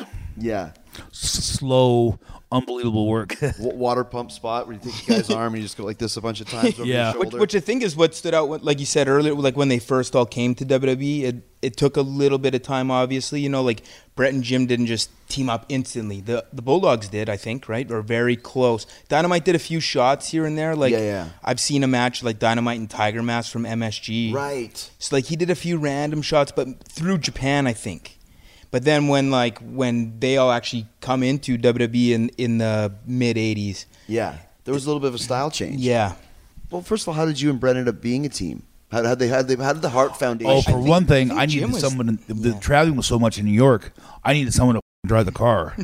slow, unbelievable work. Water pump spot where you take the guy's arm and you just go like this a bunch of times over your shoulder. Which I think is what stood out, like you said earlier, like when they first all came to WWE, it took a little bit of time, obviously. You know, like Brett and Jim didn't just team up instantly. The Bulldogs did, I think, right? Or very close. Dynamite did a few shots here and there. Like I've seen a match like Dynamite and Tiger Mask from MSG. Right. So like he did a few random shots, but through Japan, I think. But then when they all actually come into WWE in the mid '80s, there was a little bit of a style change. Yeah. Well, first of all, how did you and Brett end up being a team? How did the Heart Foundation? Oh, for one thing, I needed someone. The traveling was so much in New York. I needed someone to drive the car.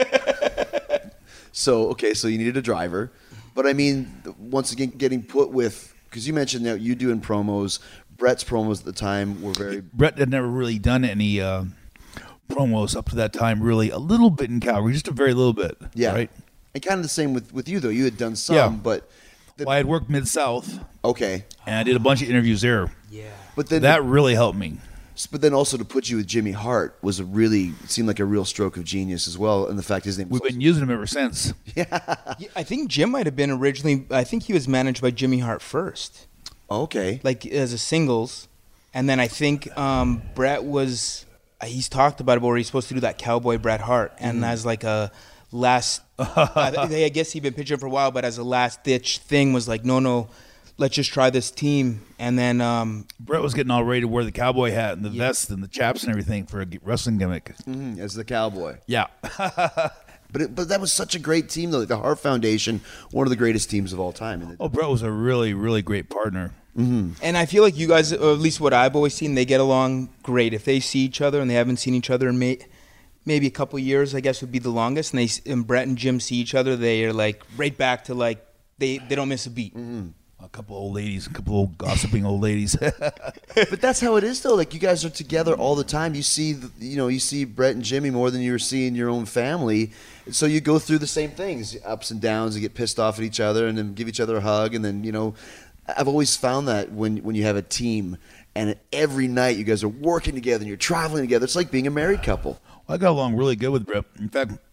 So you needed a driver, but I mean, once again, getting put with, because you mentioned that you doing promos. Brett's promos at the time were very. Brett had never really done any promos up to that time. Really, a little bit in Calgary, just a very little bit. Yeah, right. And kind of the same with you though. You had done some, but. Well, I had worked Mid-South. Okay. And I did a bunch of interviews there. Yeah. But then that really helped me. But then also to put you with Jimmy Hart it seemed like a real stroke of genius as well. And the fact his name was We've been using him ever since. Yeah, I think Jim might have been originally, I think he was managed by Jimmy Hart first. Okay. Like as a singles. And then I think Brett he's talked about it where he's supposed to do that Cowboy Bret Hart. And as like a last, I guess he'd been pitching for a while, but as a last ditch thing was like, no, let's just try this team. And then Brett was getting all ready to wear the cowboy hat and the vest and the chaps and everything for a wrestling gimmick. As the cowboy. Yeah. But that was such a great team, though. The Hart Foundation, one of the greatest teams of all time. Brett was a really, really great partner. And I feel like you guys, or at least what I've always seen, they get along great. If they see each other and they haven't seen each other in maybe a couple of years, I guess would be the longest, and Brett and Jim see each other, they are like right back to like they don't miss a beat. A couple old ladies, a couple old gossiping old ladies. But that's how it is, though. Like you guys are together all the time. You see Brett and Jimmy more than you're seeing your own family. And so you go through the same things, ups and downs. You get pissed off at each other, and then give each other a hug, and then I've always found that when you have a team, and every night you guys are working together and you're traveling together, it's like being a married couple. I got along really good with Brett. In fact,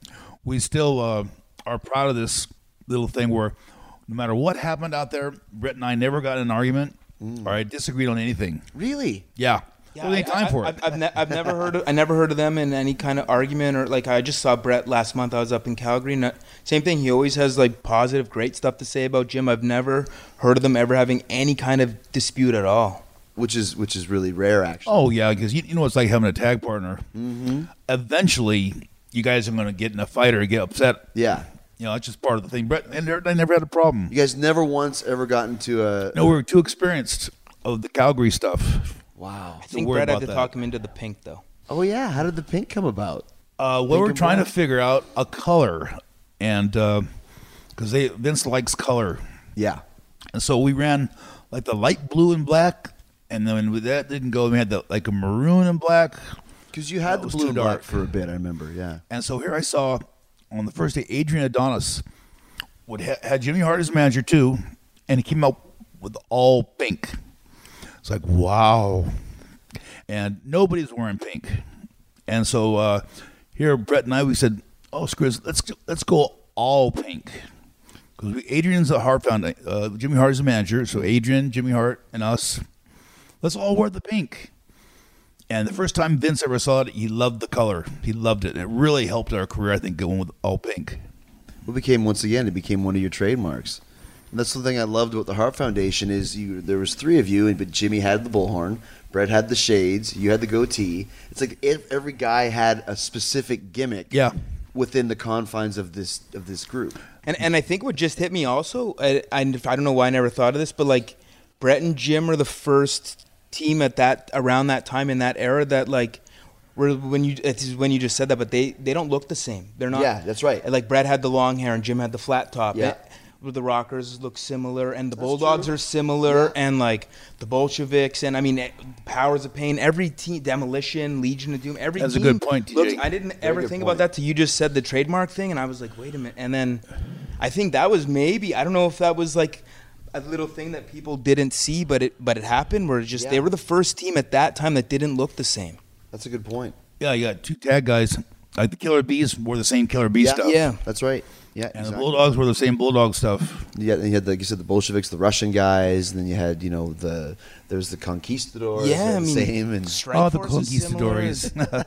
we still are proud of this little thing where no matter what happened out there, Brett and I never got in an argument or I disagreed on anything. Really? Yeah. Yeah, There was any time for it. I've never heard of, I never heard of them in any kind of argument or like I just saw Brett last month. I was up in Calgary. And same thing. He always has like positive, great stuff to say about Jim. I've never heard of them ever having any kind of dispute at all. Which is really rare, actually. Oh, yeah, because you know it's like having a tag partner. Mm-hmm. Eventually, you guys are going to get in a fight or get upset. Yeah. You know, that's just part of the thing. Brett and I never had a problem. You guys never once ever got into a... No, we were too experienced of the Calgary stuff. Wow. I think worry Brett had about to that. talk him into the pink though. Oh, yeah. How did the pink come about? Well, we're trying to figure out a color, and because Vince likes color, Yeah. and so we ran like the light blue and black, and then when that didn't go, we had like a maroon and black, Because you had That the was blue too and black dark. for a bit, I remember, yeah. and so here I saw on the first day Adrian Adonis had Jimmy Hart as manager too, and he came out with all pink. It's like wow, and nobody's wearing pink, and so here Brett and I we said, oh screw this, let's go all pink. Because Adrian's the Hart Foundation, Jimmy Hart is the manager, so Adrian, Jimmy Hart, and us, let's all wear the pink. And the first time Vince ever saw it, he loved the color. He loved it. And it really helped our career, I think, going with all pink. It became one of your trademarks. And that's the thing I loved about the Hart Foundation is there was three of you, but Jimmy had the bullhorn, Brett had the shades, you had the goatee. It's like every guy had a specific gimmick within the confines of this group. And I think what just hit me also, I don't know why I never thought of this, but like Brett and Jim are the first team around that time in that era that like when you just said that, but they don't look the same. They're not. Yeah, that's right. Like Brett had the long hair and Jim had the flat top. Yeah. The Rockers look similar, and the Bulldogs are similar, and like the Bolsheviks, and I mean, Powers of Pain, every team, Demolition, Legion of Doom, every That's team. a good point, TJ. looks- I didn't ever good think point. about that till you just said the trademark thing, and I was like, wait a minute. And then I think that was maybe, I don't know if that was like a little thing that people didn't see, but it happened, where they were the first team at that time that didn't look the same. That's a good point. Yeah, you got two tag guys. Like the Killer Bees wore the same Killer Bee stuff. Yeah. That's right. Yeah, And exactly. the Bulldogs were the same Bulldog stuff. Yeah, and you had, like you said, the Bolsheviks, the Russian guys, and then you had, there's the Conquistadors. Yeah, they're I the mean, same. And Strike the Force is similar. Conquistadores.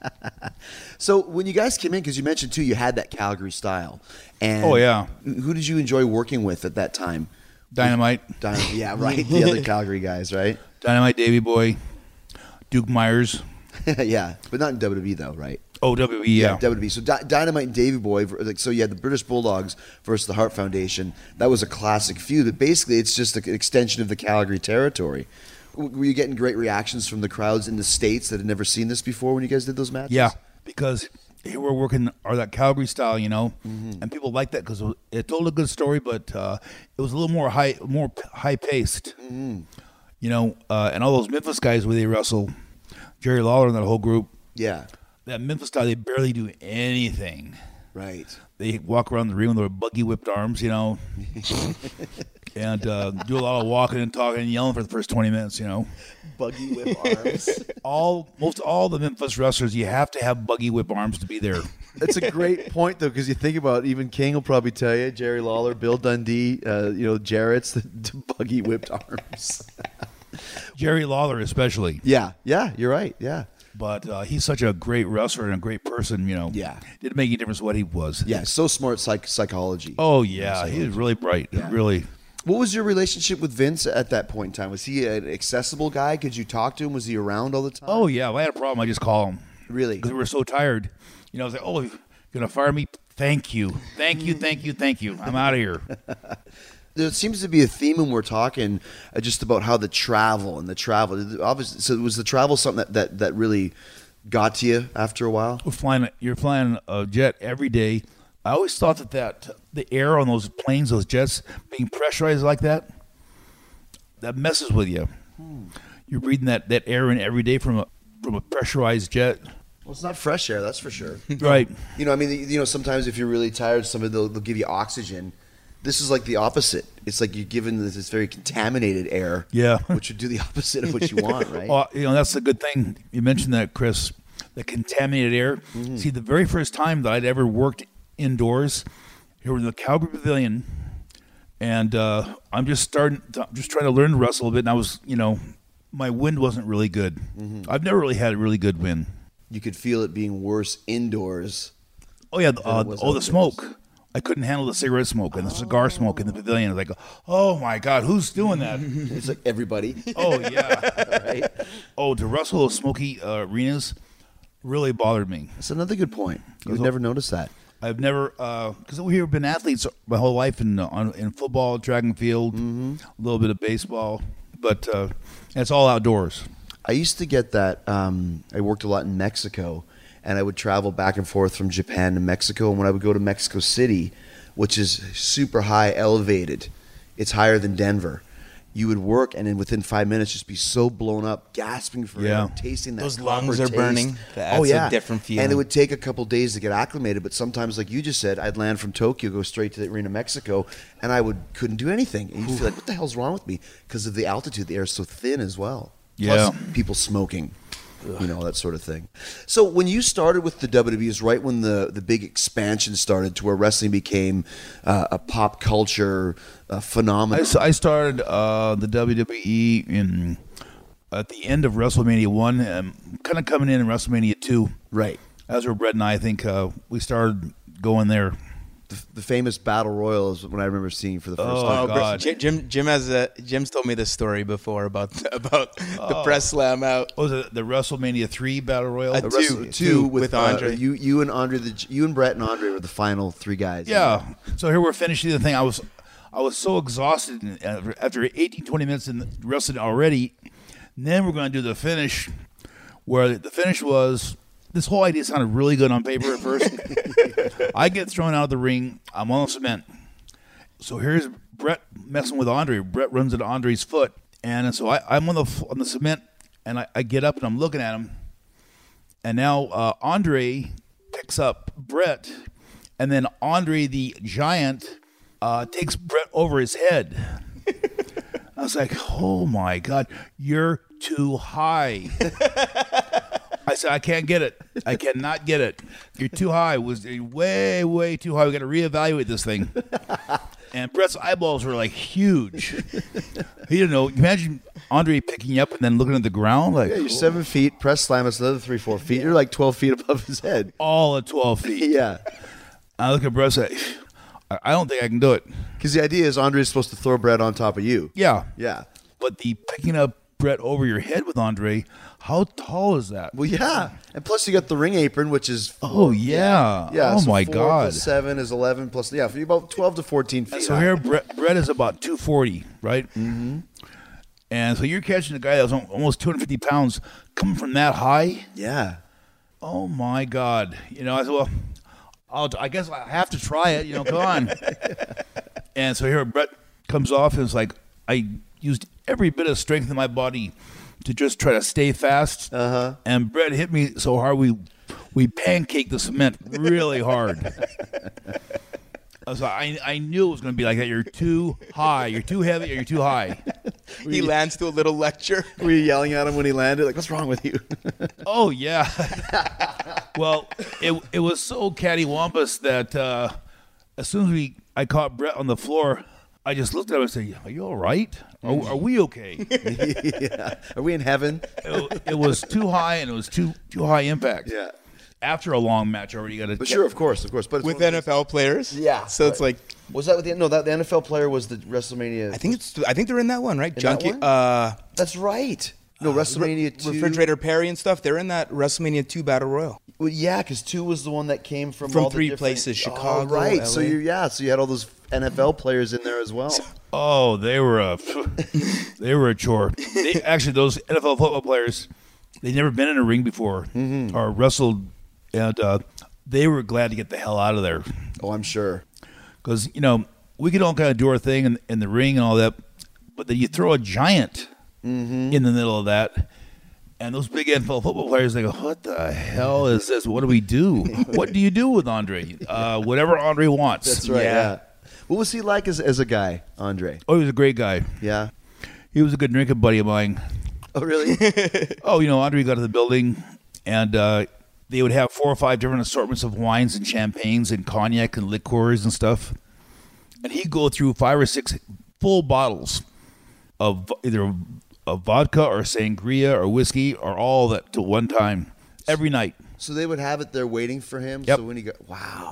so when you guys came in, because you mentioned too, you had that Calgary style. And Oh, yeah. who did you enjoy working with at that time? Dynamite. Yeah, right. The other Calgary guys, right? Dynamite Davey Boy. Duke Myers. Yeah, but not in WWE though, right? WWE, yeah. WWE. So Dynamite and Davey Boy, so you had the British Bulldogs versus the Hart Foundation. That was a classic feud, but basically it's just an extension of the Calgary territory. Were you getting great reactions from the crowds in the States that had never seen this before when you guys did those matches? Yeah, because here we're working that Calgary style, and people like that because it told a good story, but it was a little more high paced, and all those Memphis guys where they wrestle, Jerry Lawler and that whole group. Yeah. That Memphis style, they barely do anything. Right. They walk around the ring with their buggy whipped arms, and do a lot of walking and talking and yelling for the first 20 minutes, Buggy whip arms. Most all the Memphis wrestlers, you have to have buggy whip arms to be there. That's a great point, though, because you think about even King will probably tell you, Jerry Lawler, Bill Dundee, Jarrett's the buggy whipped arms. Jerry Lawler especially. Yeah, you're right. Yeah. But he's such a great wrestler and a great person, Yeah. Didn't make any difference what he was. Yeah, so smart psychology. Oh, yeah. He was really bright. Really. What was your relationship with Vince at that point in time? Was he an accessible guy? Could you talk to him? Was he around all the time? Oh, yeah. If I had a problem, I just call him. Really? Because we were so tired. I was like, oh, you're going to fire me? Thank you. Thank you, thank you, thank you. I'm out of here. There seems to be a theme when we're talking just about how the travel. Obviously, so was the travel something that really got to you after a while? You're flying a jet every day. I always thought that the air on those planes, those jets, being pressurized like that messes with you. You're breathing that air in every day from a pressurized jet. Well, it's not fresh air, that's for sure. Right. Sometimes if you're really tired, they'll give you oxygen. This is like the opposite. It's like you're given this very contaminated air, Yeah. which would do the opposite of what you want, right? Well, that's the good thing. You mentioned that, Chris, the contaminated air. See, the very first time that I'd ever worked indoors. Here we're in the Calgary Pavilion, and I'm just trying to learn to wrestle a bit. And I was, my wind wasn't really good. I've never really had a really good wind. You could feel it being worse indoors. Oh yeah, than it was the outdoors. smoke. I couldn't handle the cigarette smoke and the cigar smoke in the pavilion. I was like, oh my God, who's doing that? It's like everybody. Oh yeah. Right? Oh, to wrestle those smoky arenas really bothered me. That's another good point. You've never noticed that. I've never, because we've been athletes my whole life in football, track and field, a little bit of baseball, but it's all outdoors. I used to get that. I worked a lot in Mexico, and I would travel back and forth from Japan to Mexico. And when I would go to Mexico City, which is super high elevated, it's higher than Denver. You would work, and then within 5 minutes, just be so blown up, gasping for air, tasting that Those copper lungs are taste. burning. That's a different feeling. And it would take a couple days to get acclimated. But sometimes, like you just said, I'd land from Tokyo, go straight to the arena, Mexico, and I couldn't do anything. And you'd feel like, what the hell's wrong with me? Because of the altitude, the air is so thin as well. Yeah. Plus, people smoking. That sort of thing. So when you started with the WWE, is right when the big expansion started to where wrestling became a pop culture phenomenon. I started the WWE at the end of WrestleMania 1, kind of coming in WrestleMania 2. Right. That's where Brett and I think we started going there. The famous Battle Royal is when I remember seeing for the first Oh, time. God. Jim's told me this story before about the press slam out. What was it the WrestleMania 3 Battle Royal? Two with Andre. You and Andre, you and Brett and Andre were the final three guys. Yeah. So here we're finishing the thing. I was so exhausted after 18, 20 minutes in wrestling already. And then we're going to do the finish, where the finish was. This whole idea sounded really good on paper at first. I get thrown out of the ring. I'm on the cement. So here's Brett messing with Andre. Brett runs into Andre's foot, and so I'm on the cement, and I get up and I'm looking at him, and now Andre picks up Brett, and then Andre the Giant takes Brett over his head. I was like, oh my God, you're too high. I said, I can't get it. I cannot get it. You're too high. It was way, way too high. We got to reevaluate this thing. And Brett's eyeballs were like huge. He didn't know. Imagine Andre picking you up and then looking at the ground. Like, Yeah, you're 7 feet, press slam us another 3-4 feet. You're like 12 feet above his head. all at 12 feet. Yeah. I look at Brett and say, I don't think I can do it. Because the idea is Andre's supposed to throw Brett on top of you. Yeah. Yeah. But the picking up Brett over your head with Andre, how tall is that? Well, yeah. And plus you got the ring apron, which is... Oh, yeah. Yeah. Oh, so my 4 God. plus 7 is 11 plus... Yeah, for you about 12 to 14 feet. So here, Brett is about 240, right? Mm-hmm. And so you're catching a guy that was almost 250 pounds coming from that high. Yeah. Oh, my God. I said, well, I guess I have to try it. Come on. And so here Brett comes off, and it's like I used every bit of strength in my body to just try to stay fast. Uh-huh. And Brett hit me so hard we pancaked the cement really hard. So I knew it was going to be like that. You're too high. You're too heavy. Or you're too high. He lands to a little lecture. Were you yelling at him when he landed? Like, what's wrong with you? Oh, yeah. Well, it was so cattywampus that as soon as I caught Brett on the floor, I just looked at him and said, are you all right? Are we okay? Yeah. Are we in heaven? It was too high, and it was too high impact. Yeah. After a long match already, you got to. But sure, of course. But it's With one of those- NFL players. Yeah. So it's like, Was that with the... No, that the NFL player was the WrestleMania... I think they're in that one, right? In that Junkie. one? That's right. No, WrestleMania 2... Refrigerator Perry and stuff. They're in that WrestleMania 2 Battle Royal. Well, yeah, because 2 was the one that came from From all the 3 different- places, Chicago, Oh, right. LA. So you had all those NFL players in there as well. Oh, they were a chore. Actually, those NFL football players, they'd never been in a ring before or wrestled, and they were glad to get the hell out of there. Oh, I'm sure. Because, we could all kind of do our thing in the ring and all that, but then you throw a giant in the middle of that, and those big NFL football players, they go, what the hell is this? What do we do? What do you do with Andre? Whatever Andre wants. That's right, yeah. What was he like as a guy, Andre? Oh, he was a great guy. Yeah. He was a good drinking buddy of mine. Oh, really? Oh, Andre got to the building, and they would have 4 or 5 different assortments of wines and champagnes and cognac and liqueurs and stuff. And he'd go through 5 or 6 full bottles of either of vodka or sangria or whiskey or all that to one time every night. So they would have it there waiting for him. Yep. So when he got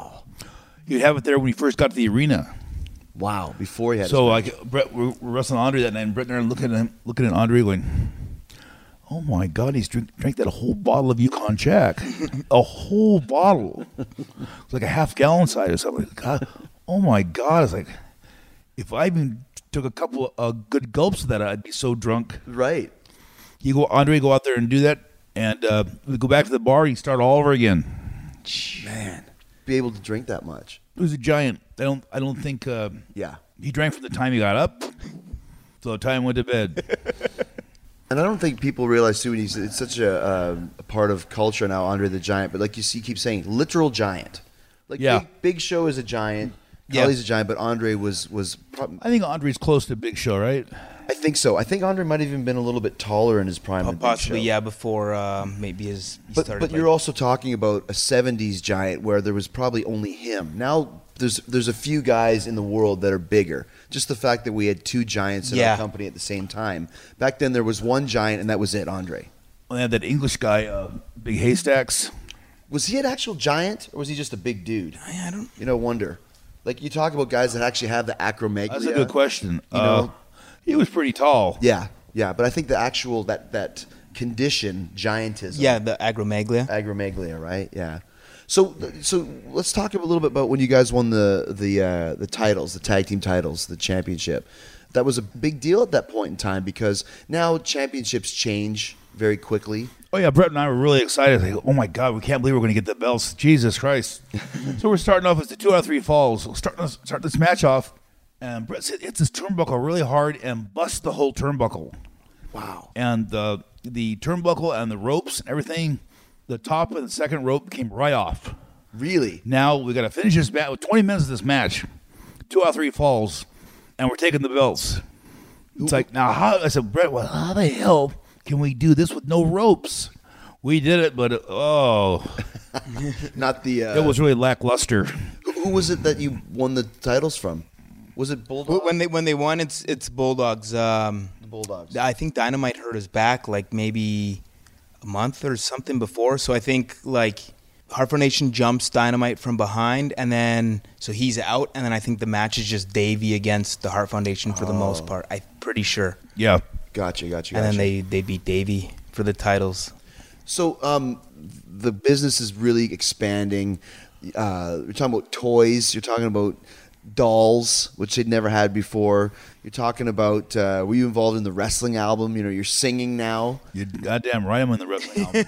You'd have it there when he first got to the arena. wow, before he had. So his like Brett, we're wrestling Andre that night, and Brett and I are looking at Andre going, "Oh my God, he's drank that whole bottle of Yukon Jack, a whole bottle. It's like a half-gallon size or something. God, oh my God!" It's like if I even took a couple of good gulps of that, I'd be so drunk. right. Andre go out there and do that, and we go back to the bar. And start all over again. Man, be able to drink that much. He was a giant. I don't think Yeah. he drank from the time he got up till the time he went to bed. And I don't think people realize too. It's such a part of culture now, Andre the Giant. But like you see, keep saying literal giant. Like Yeah. Big Show is a giant. Yeah. Khali's a giant, but Andre was I think Andre's close to Big Show, right? I think so. I think Andre might have even been a little bit taller in his prime. than Big Possibly, Show. yeah, before maybe he But started. you're also talking about a '70s giant where there was probably only him. Now there's a few guys in the world that are bigger. Just the fact that we had 2 giants in Yeah. our company at the same time. Back then there was 1 giant and that was it, Andre. Well, they had that English guy, Big Haystacks. Was he an actual giant or was he just a big dude? I don't. You know, wonder. Like you talk about guys that actually have the acromegaly. That's a good question. You know? He was pretty tall. Yeah, but I think the actual that condition, giantism. Yeah, the acromegalia. Acromegalia, right? Yeah. So let's talk a little bit about when you guys won the titles, the tag team titles, the championship. That was a big deal at that point in time because now championships change very quickly. Oh, yeah, Brett and I were really excited. Like, oh, my God, we can't believe we're going to get the belts. Jesus Christ. So we're starting off as the 2 out of 3 falls. We'll start this match off. And Brett said, hits this turnbuckle really hard and busts the whole turnbuckle. Wow. And the turnbuckle and the ropes and everything, the top and the second rope came right off. Really? Now we got to finish this match with 20 minutes of this match. 2 out of 3 falls. And we're taking the belts. It's like, now, I said, Brett, well, how the hell can we do this with no ropes? We did it, but, Not the. it was really lackluster. Who was it that you won the titles from? Was it Bulldog? When they won, it's Bulldogs. Bulldogs. I think Dynamite hurt his back like maybe a month or something before. So I think like Heart Foundation jumps Dynamite from behind, and then so he's out, and then I think the match is just Davey against the Heart Foundation for the most part. I'm pretty sure. Yeah. Gotcha. And then they beat Davey for the titles. So the business is really expanding. You're talking about toys. You're talking about dolls, which they'd never had before. You're talking about, were you involved in the wrestling album? You know, you're singing now. You're goddamn right I'm in the wrestling album.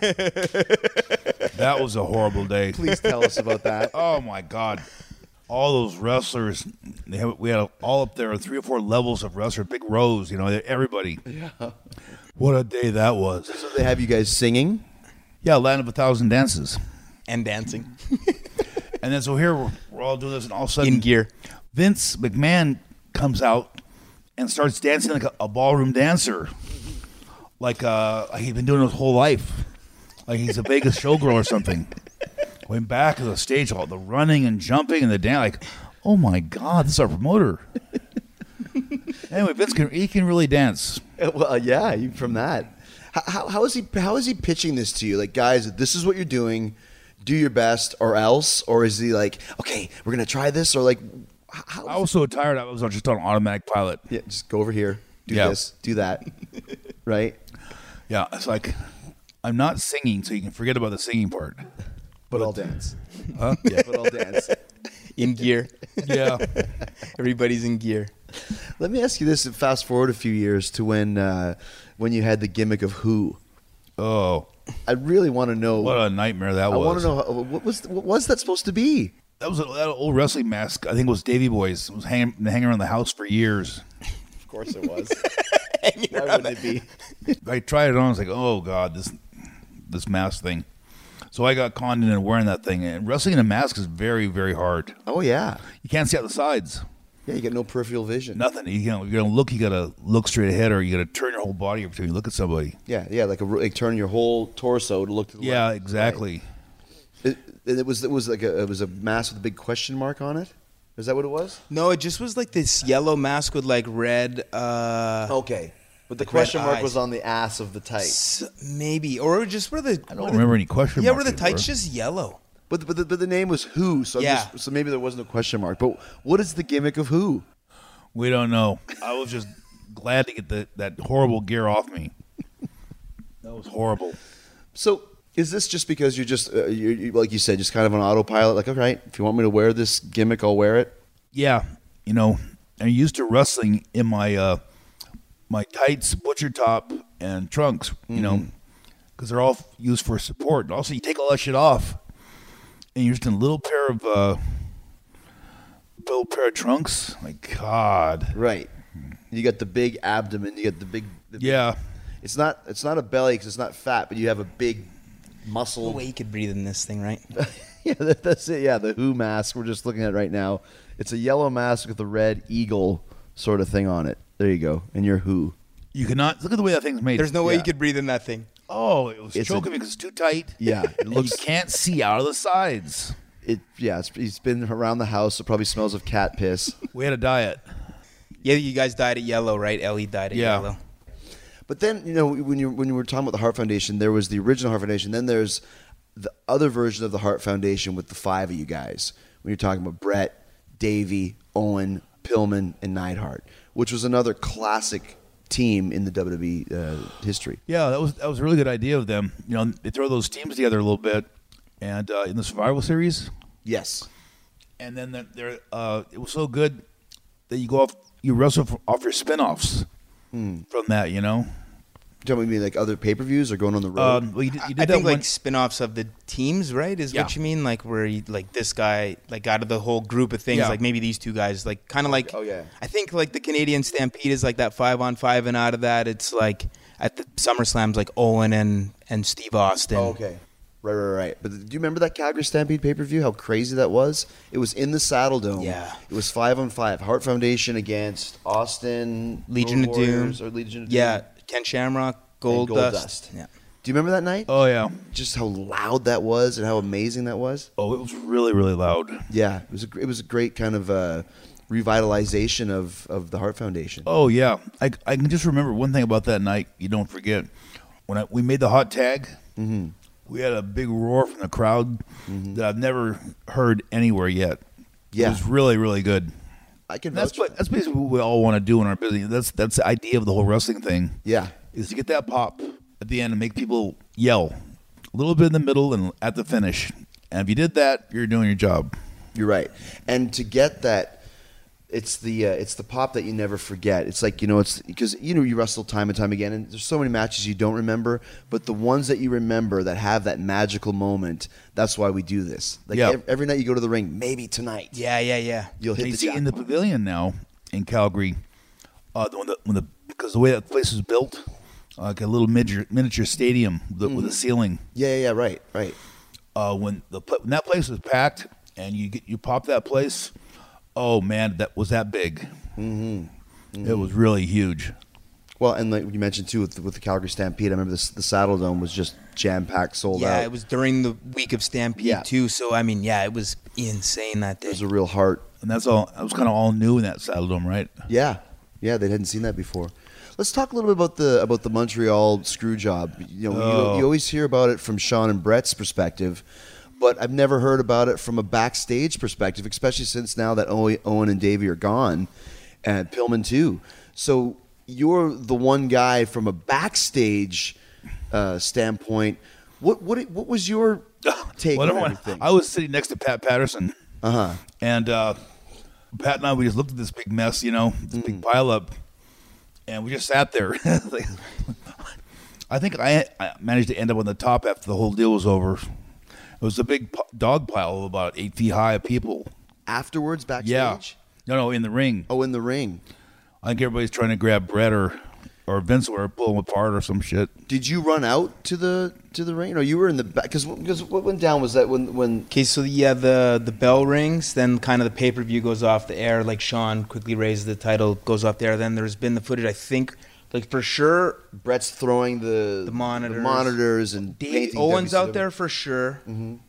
That was a horrible day. Please tell us about that. Oh, my God. All those wrestlers, we had all up there, 3 or 4 levels of wrestlers, big rows, everybody. Yeah. What a day that was. So they have you guys singing? Yeah, Land of 1,000 Dances. And dancing. And then so here we're all doing this, and all of a sudden In gear. Vince McMahon comes out and starts dancing like a ballroom dancer, like he's been doing his whole life, like he's a Vegas showgirl or something. Going back to the stage, all the running and jumping and the dance, like, oh my God, this is our promoter. Anyway, Vince can really dance. Well, yeah, from that. How is he pitching this to you? Like, guys, this is what you're doing. Do your best, or else, or is he like, okay, we're gonna try this, or like, how? I was so tired, I was just on automatic pilot. Yeah, just go over here, do Yeah. this, do that, right? Yeah, it's like I'm not singing, so you can forget about the singing part. But I'll dance. Huh? Yeah, but I'll dance. In gear. Yeah. Everybody's in gear. Let me ask you this: and fast forward a few years to when you had the gimmick of Who. Oh, I really want to know. what a nightmare that I was. want to know what was that supposed to be? That was that old wrestling mask. I think it was Davey Boy's. It was hanging around the house for years. Of course it was. Why wouldn't it be? I tried it on. I was like, oh God, this mask thing. So I got conned into wearing that thing. And wrestling in a mask is very, very hard. Oh yeah, You can't see out the sides. yeah. You get no peripheral vision. Nothing. You're gonna look. You gotta look straight ahead, or you gotta turn your whole body every time you look at somebody. Yeah, like turning your whole torso to look to the Yeah, left. exactly. Right. It was like it was a mask with a big question mark on it. Is that what it was? No, it just was like this yellow mask with like red. Okay, but the like question red mark eyes. was on the ass of the tights. Maybe, or just where the. I don't remember any question Yeah, marks. where the tights were. just yellow. But the name was Who, so Yeah. so maybe there wasn't a question mark. But what is the gimmick of Who? We don't know. I was just glad to get that horrible gear off me. That was horrible. So is this just because you're just you like you said, just kind of on autopilot? Like, all right, if you want me to wear this gimmick, I'll wear it. Yeah, I'm used to wrestling in my my tights, butcher top, and trunks. Because they're all used for support. And also, you take all that shit off, and you're just in a little pair of trunks. My God. Right. You got the big abdomen. You got the big. Yeah. It's not a belly because it's not fat, but you have a big No muscle. way you could breathe in this thing, right? Yeah, that's it. Yeah, the Who mask we're just looking at right now. It's a yellow mask with a red eagle sort of thing on it. There you go. And you're Who. You cannot look at the way that thing's made. There's no way Yeah. you could breathe in that thing. Oh, it was It's choking me because it's too tight. Yeah, it And looks. you can't see out of the sides. It's been around the house. It probably smells of cat piss. We had a diet. Yeah, you guys dyed it yellow, right? Ellie dyed it Yeah. yellow. But then when you were talking about the Heart Foundation, there was the original Heart Foundation. Then there's the other version of the Heart Foundation with the 5 of you guys. When you're talking about Brett, Davey, Owen, Pillman, and Neidhart, which was another classic team in the WWE history. Yeah, that was a really good idea of them. They throw those teams together a little bit, and in the Survival Series, Yes. and then it was so good that you wrestle off your spin-offs from that. Do you mean like other pay-per-views or going on the road? Well, you did I that think one. like spin-offs of the teams, right? Is Yeah. what you mean? Like where you, like this guy, like out of the whole group of things, Yeah. like maybe these two guys, like kind of like. Oh, yeah. I think like the Canadian Stampede is like that 5-on-5, and out of that, it's like at the SummerSlam's like Owen and Steve Austin. Oh, okay. Right. But do you remember that Calgary Stampede pay-per-view? How crazy that was? It was in the Saddle Dome. Yeah. It was 5-on-5. Heart Foundation against Austin. Legion Road of Doom. Warriors, or Legion of Doom. Yeah, Ken Shamrock, Gold Dust. Yeah. Do you remember that night? Oh yeah. Just how loud that was and how amazing that was. Oh, it was really, really loud. Yeah, it was a great kind of revitalization of the Heart Foundation. Oh yeah, I can just remember one thing about that night. You don't forget when we made the hot tag. Mm-hmm. We had a big roar from the crowd that I've never heard anywhere yet. Yeah. It was really, really good. I can That's vouch for that's basically what we all want to do in our business. That's the idea of the whole wrestling thing. Yeah. Is to get that pop at the end and make people yell a little bit in the middle and at the finish. And if you did that, you're doing your job. You're right. And to get that, it's the pop that you never forget. It's like, it's because you wrestle time and time again, and there's so many matches you don't remember, but the ones that you remember that have that magical moment, that's why we do this. Like Yeah. every night you go to the ring, maybe tonight Yeah. you'll hit And you the see in jackpot. the pavilion now in Calgary, because the way that place is built, like a little miniature stadium with a ceiling. Yeah, right. When that place was packed and you pop that place, oh man, that was that big. Mm-hmm. It was really huge. Well, and like you mentioned too with the Calgary Stampede, I remember the Saddle Dome was just jam packed, sold Yeah, out. it was during the week of Stampede Yeah. too. So I mean, yeah, it was insane that day. It was a real heart. And that was kind of all new in that Saddle Dome, right? Yeah, they hadn't seen that before. Let's talk a little bit about the Montreal screw job. You always hear about it from Sean and Brett's perspective, but I've never heard about it from a backstage perspective, especially since now that Owen and Davey are gone, and Pillman too. So you're the one guy from a backstage standpoint. What was your take on everything? I was sitting next to Pat Patterson. Uh-huh. And Pat and I, we just looked at this big mess, this big pileup, and we just sat there. I think I managed to end up on the top after the whole deal was over. It was a big dog pile of about 8 feet high of people. Afterwards, backstage? Yeah. No, in the ring. Oh, in the ring. I think everybody's trying to grab Brett or Vince or pull him apart or some shit. Did you run out to the ring? Or you were in the back? Because what went down was that when Okay, so yeah, the bell rings, then kind of the pay-per-view goes off the air, like Sean quickly raises the title, goes off there. Then there's been the footage, I think, like for sure, Brett's throwing the monitors. monitors and Dave painting Owens WCW. out there for sure. Mm-hmm.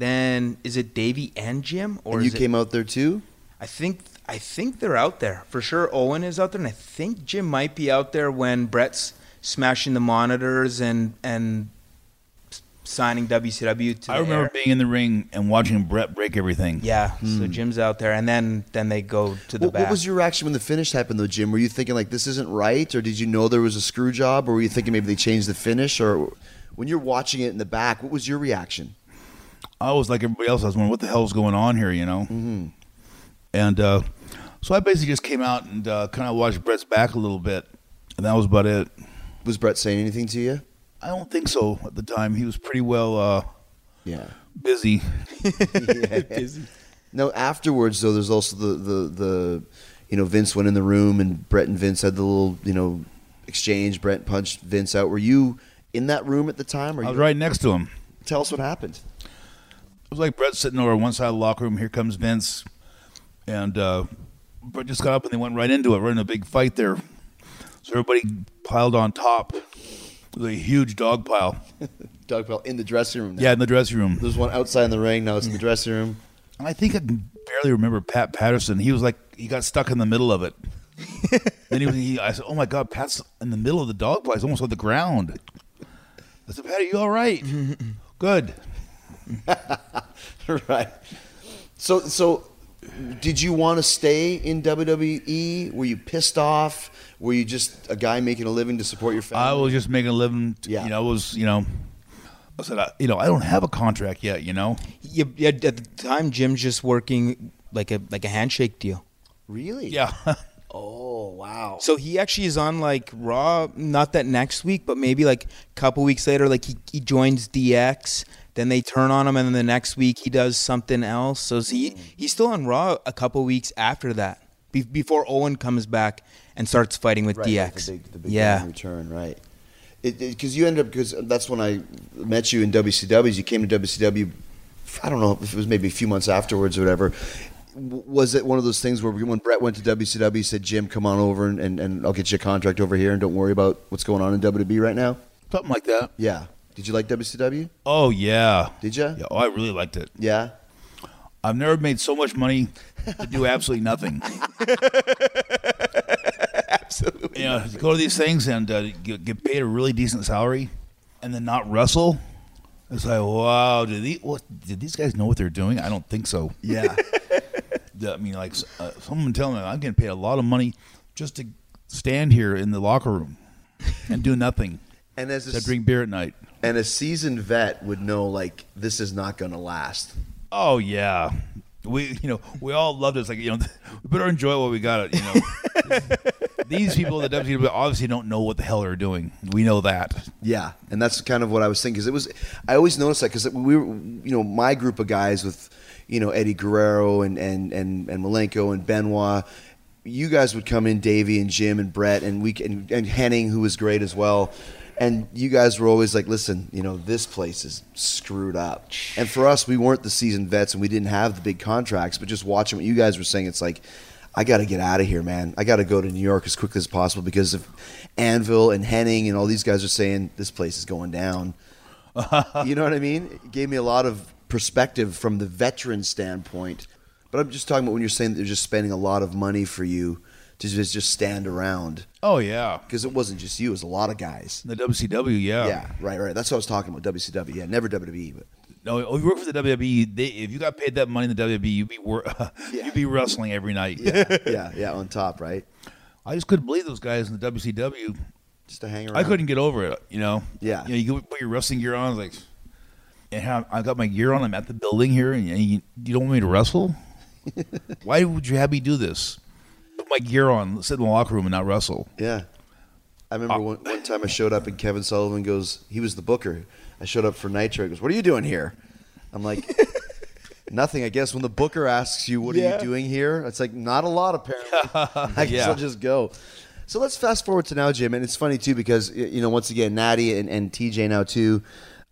then is it Davey and Jim? Or And you is came out there too? I think they're out there. For sure Owen is out there, and I think Jim might be out there when Brett's smashing the monitors and signing WCW to I remember air. being in the ring and watching Brett break everything. Yeah, so Jim's out there, and then they go to the back. What was your reaction when the finish happened, though, Jim? Were you thinking, like, this isn't right? Or did you know there was a screw job? Or were you thinking maybe they changed the finish? Or when you're watching it in the back, what was your reaction? I was like everybody else. I was wondering what the hell's going on here, you know? Mm-hmm. And so I basically just came out and kind of watched Brett's back a little bit. And that was about it. Was Brett saying anything to you? I don't think so at the time. He was pretty well Yeah. busy. busy. No, afterwards, though, there's also the Vince went in the room and Brett and Vince had the little, exchange. Brett punched Vince out. Were you in that room at the time? Or I was right next to him. Tell us what happened. It was like Brett sitting over on one side of the locker room. Here comes Vince. And Brett just got up and they went right into it, right in a big fight there. So everybody piled on top. It was a huge dog pile. Doug Bell in the dressing room now. Yeah, in the dressing room. There's one outside in the ring. Now it's in the dressing room. And I think I can barely remember Pat Patterson. He was like, he got stuck in the middle of it. Then I said, oh my God, Pat's in the middle of the dog pile. He's almost on the ground. I said, Pat, are you all right? Good. Right. So did you want to stay in WWE? Were you pissed off? Were you just a guy making a living to support your family? I was just making a living. Yeah. I said, I don't have a contract yet, Yeah, at the time, Jim's just working like a handshake deal. Really? Yeah. Oh, wow. So he actually is on like Raw, not that next week, but maybe like a couple weeks later, like he joins DX, then they turn on him, and then the next week he does something else. So he's still on Raw a couple weeks after that, before Owen comes back and starts fighting with DX. The big return, right. Because you ended up, because that's when I met you in WCW. You came to WCW, I don't know if it was maybe a few months afterwards or whatever. Was it one of those things where when Brett went to WCW, he said, Jim, come on over and I'll get you a contract over here and don't worry about what's going on in WWE right now? Something like that. Yeah. Did you like WCW? Oh, yeah. Did you? Yeah, I really liked it. Yeah. I've never made so much money to do absolutely nothing. Absolutely. You go to these things and get paid a really decent salary and then not wrestle. It's like, wow, did these guys know what they're doing? I don't think so. Yeah. I mean, like, someone telling me I'm getting paid a lot of money just to stand here in the locker room and do nothing. And as to drink beer at night. And a seasoned vet would know, like, this is not going to last. Oh yeah, we all loved it. It's like, we better enjoy what we got. These people at the WCW obviously don't know what the hell they're doing. We know that. Yeah, and that's kind of what I was thinking. Because I always noticed that because we were, my group of guys with, Eddie Guerrero and Malenko and Benoit. You guys would come in, Davey and Jim and Brett and Henning, who was great as well. And you guys were always like, listen, this place is screwed up. And for us, we weren't the seasoned vets and we didn't have the big contracts, but just watching what you guys were saying, it's like, I got to get out of here, man. I got to go to New York as quickly as possible because if Anvil and Henning and all these guys are saying this place is going down. You know what I mean? It gave me a lot of perspective from the veteran standpoint. But I'm just talking about when you're saying that they're just spending a lot of money for you to just stand around. Oh, yeah. Because it wasn't just you. It was a lot of guys. The WCW, yeah. Yeah, right. That's what I was talking about, WCW. Yeah, never WWE. But. No, if you work for the WWE, if you got paid that money in the WWE, you'd be wrestling every night. Yeah, on top, right? I just couldn't believe those guys in the WCW. Just to hang around. I couldn't get over it, Yeah. You put your wrestling gear on, like, and I got my gear on, I'm at the building here, and you don't want me to wrestle? Why would you have me do this? Put my gear on, sit in the locker room and not wrestle. Yeah. I remember one time I showed up and Kevin Sullivan goes, he was the booker. I showed up for Nitro. He goes, what are you doing here? I'm like, nothing, I guess. When the booker asks you, what are you doing here? It's like, not a lot, apparently. I guess I'll just go. So let's fast forward to now, Jim. And it's funny, too, because, once again, Natty and TJ now, too,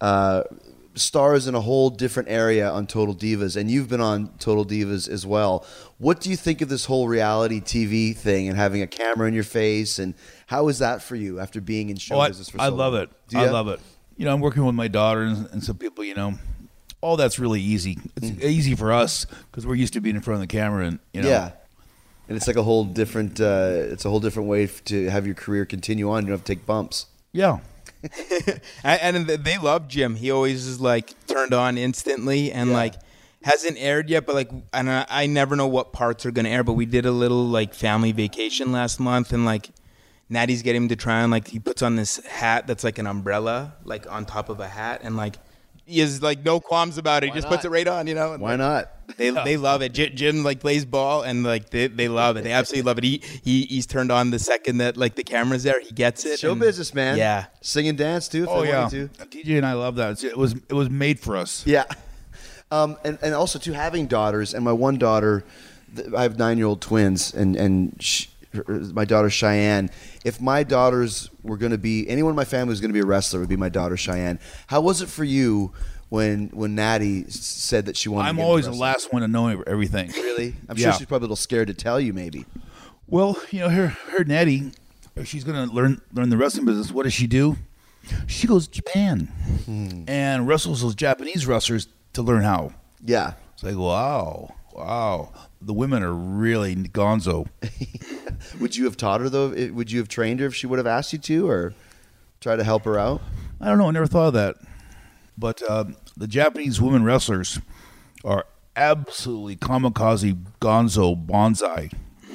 stars in a whole different area on Total Divas, and you've been on Total Divas as well. What do you think of this whole reality TV thing and having a camera in your face, and how is that for you after being in show business for so long? I love it. I love it. I'm working with my daughter and some people, all that's really easy. It's easy for us because we're used to being in front of the camera, and Yeah. And it's like a whole different way to have your career continue on. You don't have to take bumps. Yeah. And they love Jim. He always is like turned on instantly, and like hasn't aired yet. But like, and I never know what parts are gonna air. But we did a little like family vacation last month, and like Natty's getting him to try on, like, he puts on this hat that's like an umbrella, like on top of a hat, and like he has like no qualms about it. He just puts it right on, you know. And, Why not? They love it. Jim like plays ball, and like they love it. They absolutely love it. He's turned on the second that like the camera's there. He gets it. Show business, man. Yeah. Sing and dance too. If Oh they yeah. want you to. TJ and I love that. It was made for us. Yeah. And also too, having daughters, and my one daughter, I have 9-year-old twins, and my daughter Cheyenne. If my daughters were going to be, anyone in my family was going to be a wrestler, would be my daughter Cheyenne. How was it for you when Natty said that she wanted? I'm to get always into the last one to know everything. Really? I'm Yeah. sure she's probably a little scared to tell you, maybe. Well, her Natty, if she's gonna learn the wrestling business, what does she do? She goes to Japan and wrestles those Japanese wrestlers to learn how. Yeah. It's like, wow. The women are really gonzo. Would you have taught her though? Would you have trained her if she would have asked you to, or try to help her out? I don't know. I never thought of that. But the Japanese women wrestlers are absolutely kamikaze gonzo bonsai.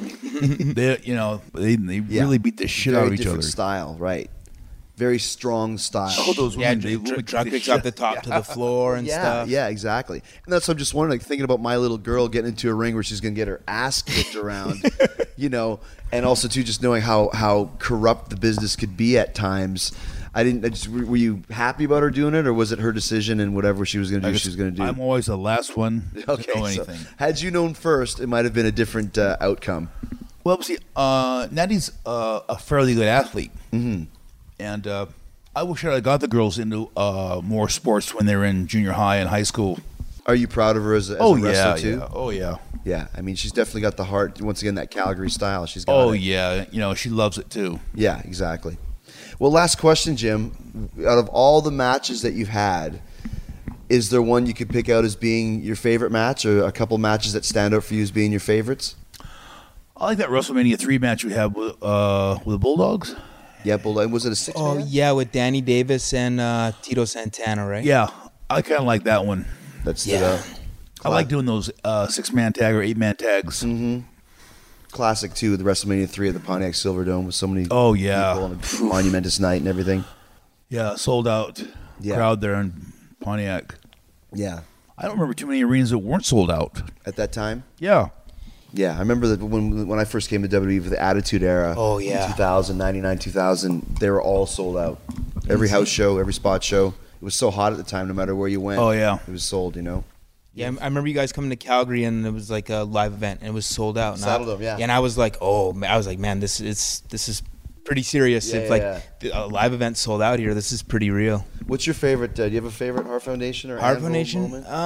they really beat the shit out of each different other. style, right? Very strong style. Oh, those Yeah, women, they truck picks off the top to the floor and stuff. Yeah, exactly. And that's what I'm just wondering, like, thinking about my little girl getting into a ring where she's going to get her ass kicked around, and also too just knowing how corrupt the business could be at times. Were you happy about her doing it, or was it her decision and whatever she was going to do, she was going to do? I'm always the last one to know so anything. had you known first, it might have been a different outcome. Well, see, Natty's a fairly good athlete. Mm-hmm. And I wish I had got the girls into more sports when they were in junior high and high school. Are you proud of her as a wrestler too? Yeah. Oh, yeah. Yeah, I mean, she's definitely got the heart. Once again, that Calgary style. She's got it. Yeah. She loves it too. Yeah, exactly. Well, last question, Jim. Out of all the matches that you've had, is there one you could pick out as being your favorite match, or a couple matches that stand out for you as being your favorites? I like that WrestleMania 3 match we had with the Bulldogs. Yeah, Bulldog. Was it a 6-man? Oh yeah, with Danny Davis and Tito Santana, right? Yeah, I kind of like that one. That stood out. I like doing those 6-man tag or 8-man tags. Mm-hmm. Classic too, the WrestleMania 3 at the Pontiac Silverdome with so many Oh, yeah. people and a monumentous night and everything. Yeah, sold out crowd there in Pontiac. Yeah. I don't remember too many arenas that weren't sold out. At that time? Yeah. Yeah, I remember that when I first came to WWE for the Attitude Era. Oh, yeah. 2000, 99, 2000, they were all sold out. Every house show, every spot show. It was so hot at the time, no matter where you went. Oh, yeah. It was sold, Yeah, I remember you guys coming to Calgary, and it was like a live event, and it was sold out. Saddledome, yeah. And I was like, man, this is pretty serious. Yeah, If a live event sold out here, this is pretty real. What's your favorite? Do you have a favorite Heart Foundation or Heart Anvil Foundation,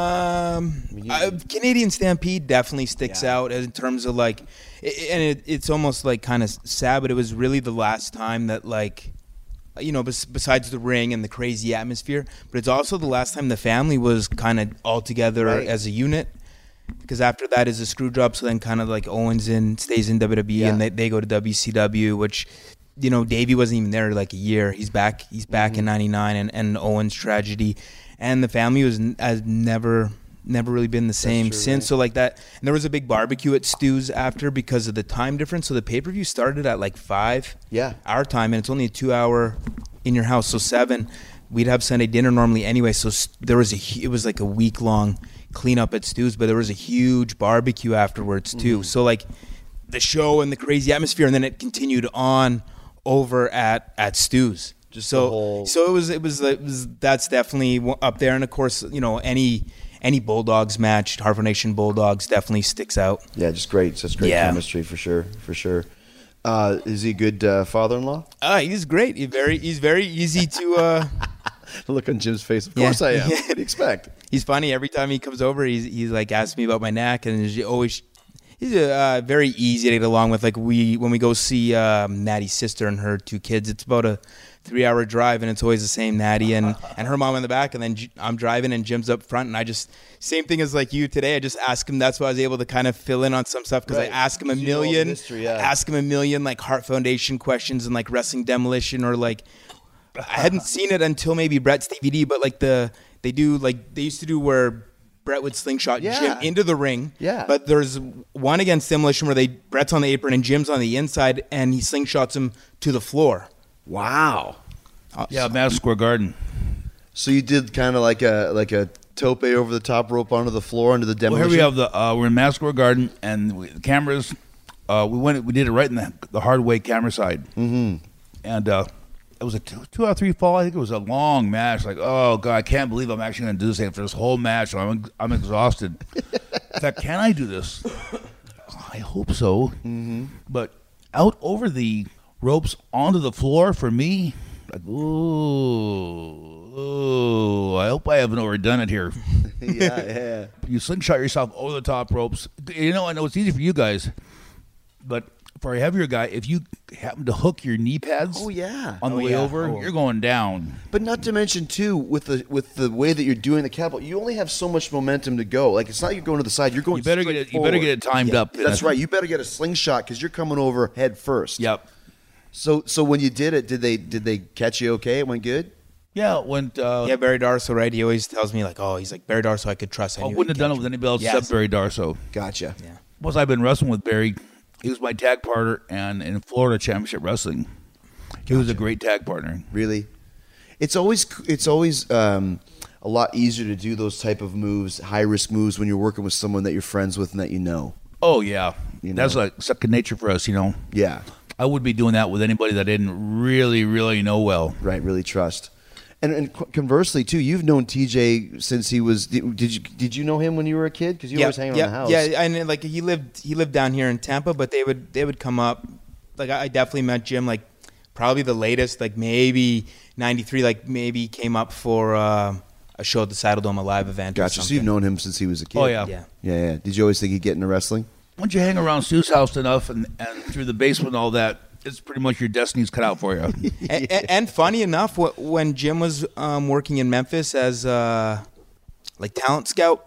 moment? Canadian Stampede definitely sticks out in terms of like, and it's almost like kind of sad, but it was really the last time that like, besides the ring and the crazy atmosphere, but it's also the last time the family was kind of all together as a unit. Because after that is a screw job, so then kind of like Owens stays in WWE and they go to WCW, which, Davey wasn't even there like a year. He's back in '99, and Owens tragedy, and the family has never really been the same since. Right? So like that, and there was a big barbecue at Stu's after because of the time difference. So the pay-per-view started at like 5 our time, and it's only a 2-hour in your house, so 7. We'd have Sunday dinner normally anyway, so it was like a week-long cleanup at Stu's, but there was a huge barbecue afterwards too. So like the show and the crazy atmosphere, and then it continued on over at Stu's. So it was that's definitely up there, and of course any Bulldogs match, Heart Foundation Bulldogs definitely sticks out. Yeah, just great, such great chemistry for sure. Is he a good father-in-law? He's great. He's very easy to. The look on Jim's face. Of course I am. What do you expect? He's funny. Every time he comes over, he's like asks me about my neck, and he He's very easy to get along with. Like when we go see Natty's sister and her 2 kids, it's about a 3-hour drive, and it's always the same Natty and her mom in the back, and then I'm driving and Jim's up front, and I just same thing as like you today. I just ask him. That's why I was able to kind of fill in on some stuff because I ask him a million, like Heart Foundation questions and like Wrestling Demolition or like I hadn't seen it until maybe Brett's DVD, but like they used to do where Brett would slingshot Jim into the ring. Yeah. But there's one against Demolition where Brett's on the apron and Jim's on the inside, and he slingshots him to the floor. Wow. Yeah, Madison Square Garden. So you did kind of like a tope over the top rope onto the floor under the Demolition. Well, here we have we're in Madison Square Garden, and the cameras. We did it right in the hard way camera side. Mm-hmm. And it was a 2 out of 3 fall. I think it was a long match. Like, oh god, I can't believe I'm actually going to do this after this whole match. I'm exhausted. In fact, can I do this? I hope so. Mm-hmm. But out over the ropes onto the floor for me, like, ooh, I hope I haven't overdone it here. Yeah. You slingshot yourself over the top ropes. You know, I know it's easy for you guys, but for a heavier guy, if you happen to hook your knee pads on the way over, you're going down. But not to mention, too, with the way that you're doing the catapult, you only have so much momentum to go. Like, it's not you're going to the side. You're going You better get it timed up. That's right. You better get a slingshot because you're coming over head first. Yep. So when you did it, did they catch you okay? It went good? Yeah, it went... Barry Darso, right? He always tells me, like, he's like, Barry Darso I could trust. I wouldn't have done it with anybody else except Barry Darso. Gotcha. Yeah. Plus, I've been wrestling with Barry. He was my tag partner and in Florida Championship Wrestling. He was a great tag partner. Really? It's always a lot easier to do those type of moves, high-risk moves, when you're working with someone that you're friends with and that you know. Oh, yeah. You know? That's like second nature for us, you know. Yeah. I would be doing that with anybody that I didn't really, really know well. Right, really trust. And conversely, too, you've known TJ since he was. Did you know him when you were a kid? Because you were always hanging around the house. Yeah, and like he lived down here in Tampa, but they would come up. Like I definitely met Jim. Like probably the latest, like maybe '93. Like maybe came up for a show at the Saddle Dome, a live event. Gotcha. So you've known him since he was a kid. Oh yeah. Yeah. Did you always think he'd get into wrestling? Once you hang around Stu's house enough and through the basement and all that, it's pretty much your destiny's cut out for you. and funny enough, when Jim was working in Memphis as like talent scout,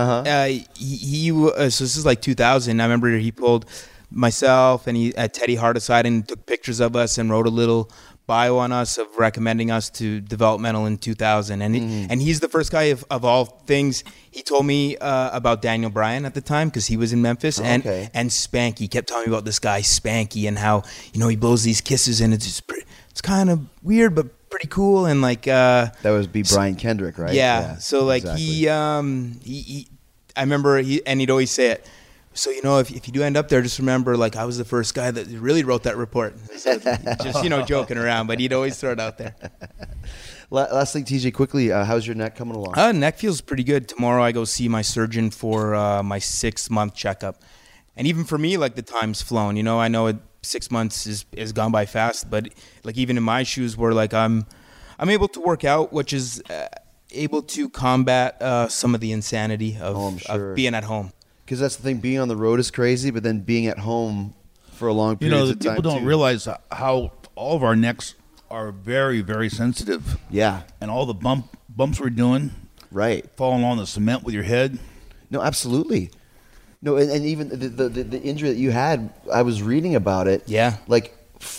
he so this is like 2000. I remember he pulled myself and he had Teddy Hart aside and took pictures of us and wrote a little bio on us of recommending us to developmental in 2000. And he's the first guy of all things. He told me about Daniel Bryan at the time because he was in Memphis and Spanky. He kept telling me about this guy Spanky and how he blows these kisses and it's kind of weird but pretty cool and like that would be Brian Kendrick, right? Yeah. So like exactly. he I remember he'd always say it. So, if you do end up there, just remember, like, I was the first guy that really wrote that report. So just, joking around, but he'd always throw it out there. Last thing, TJ, quickly, how's your neck coming along? Neck feels pretty good. Tomorrow I go see my surgeon for my 6-month checkup. And even for me, like, the time's flown. I know 6 months is gone by fast, but, like, even in my shoes where, like, I'm able to work out, which is able to combat some of the insanity of being at home. Because that's the thing, being on the road is crazy, but then being at home for a long period of time, people don't realize how all of our necks are very, very sensitive. Yeah. And all the bumps we're doing. Right. Falling on the cement with your head. No, absolutely. No, and even the injury that you had, I was reading about it. Yeah. Like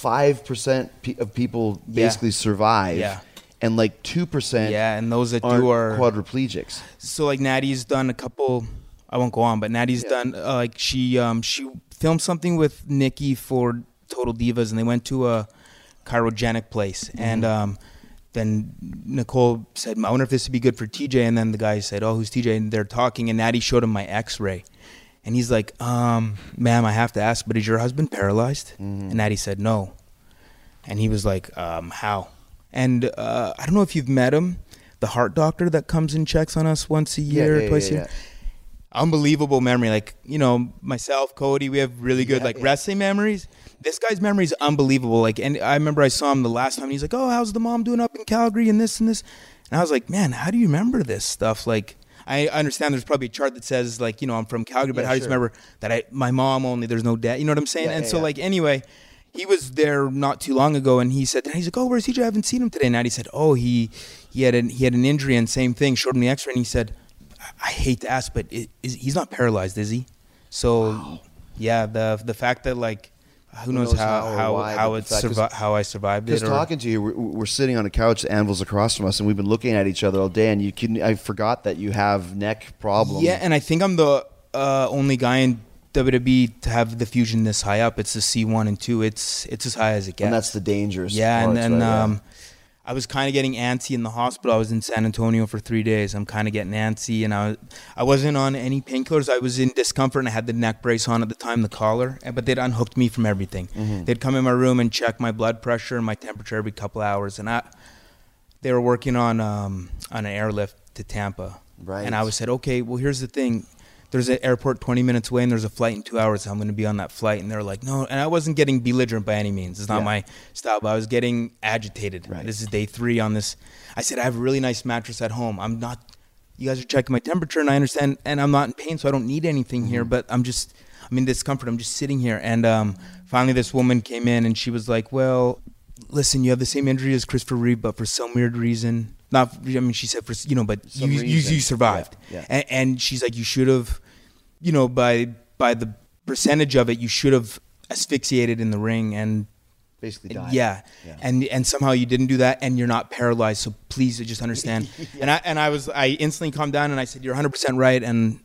5% of people basically survive. Yeah. And like 2% and those that do are quadriplegics. So like Natty's done a couple... I won't go on, but Natty's done like she filmed something with Nikki for Total Divas, and they went to a chirogenic place, and then Nicole said, "I wonder if this would be good for TJ." And then the guy said, "Oh, who's TJ?" And they're talking, and Natty showed him my X-ray, and he's like, "Ma'am, I have to ask, but is your husband paralyzed?" And Natty said, "No," and he was like, "How?" And I don't know if you've met him, the heart doctor that comes and checks on us once a year, twice a year. Unbelievable memory. Like, myself, Cody, we have really good wrestling memories. This guy's memory is unbelievable. Like, and I remember I saw him the last time and he's like, "Oh, how's the mom doing up in Calgary and this and this?" And I was like, "Man, how do you remember this stuff?" Like, I understand there's probably a chart that says like, you know, I'm from Calgary, but how do you remember that my mom only, there's no dad, you know what I'm saying? And so like, anyway, he was there not too long ago, and he's like, oh, where's CJ? I haven't seen him today. And Natty said, oh, he had an injury, and same thing, showed him the x-ray, and he said, I hate to ask, but he's not paralyzed, is he? So yeah, the fact that like, who knows how I survived it. Because talking to you, we're sitting on a couch, the Anvil's across from us, and we've been looking at each other all day, and I forgot that you have neck problems. Yeah, and I think I'm the only guy in WWE to have the fusion this high up. It's the C1 and 2. It's as high as it gets. And that's the dangerous parts, and right? I was kind of getting antsy in the hospital. I was in San Antonio for 3 days. I'm kind of getting antsy, and I wasn't on any painkillers. I was in discomfort, and I had the neck brace on at the time, the collar, but they'd unhooked me from everything. They'd come in my room and check my blood pressure and my temperature every couple hours, and they were working on an airlift to Tampa. Right. And I said, okay, well, here's the thing. There's an airport 20 minutes away, and there's a flight in 2 hours. So I'm going to be on that flight. And they're like, no. And I wasn't getting belligerent by any means. It's not my style, but I was getting agitated. Right. This is day 3 on this. I said, I have a really nice mattress at home. You guys are checking my temperature, and I understand, and I'm not in pain, so I don't need anything here, but I'm in discomfort. I'm just sitting here. And finally this woman came in, and she was like, well, listen, you have the same injury as Christopher Reeve, but for some weird reason, she said, but you survived. Yeah. And she's like, you should have, by the percentage of it, you should have asphyxiated in the ring and basically died. Yeah. And somehow you didn't do that, and you're not paralyzed. So please just understand. I instantly calmed down, and I said, you're 100% right. And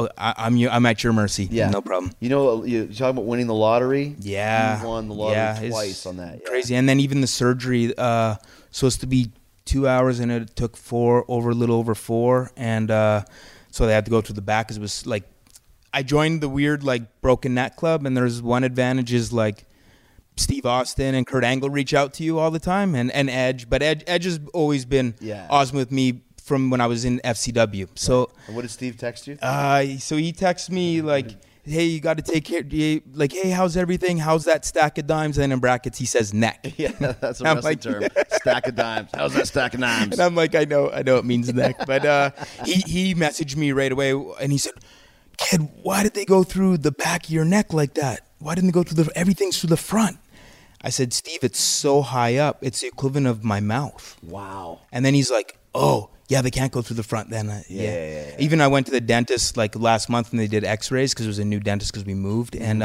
I'm at your mercy. Yeah. No problem. You're talking about winning the lottery. Yeah. You won the lottery twice on that. Yeah. Crazy. And then even the surgery, supposed to be 2 hours, and it took a little over 4. And so they had to go to the back, because it was like, I joined the weird like broken neck club, and there's one advantage is like Steve Austin and Kurt Angle reach out to you all the time, and Edge. But Edge has always been awesome with me from when I was in FCW. So and what did Steve text you? So he texts me like, hey, you got to take care. Like, hey, how's everything? How's that stack of dimes? And in brackets, he says neck. Yeah, that's a wrestling term. Stack of dimes. How's that stack of dimes? And I'm like, I know it means neck. But he messaged me right away, and he said, kid, why did they go through the back of your neck like that? Why didn't they go through everything's through the front? I said, Steve, it's so high up. It's the equivalent of my mouth. Wow. And then he's like, oh, yeah, they can't go through the front then. Yeah. Even I went to the dentist like last month, and they did x-rays, because it was a new dentist because we moved. And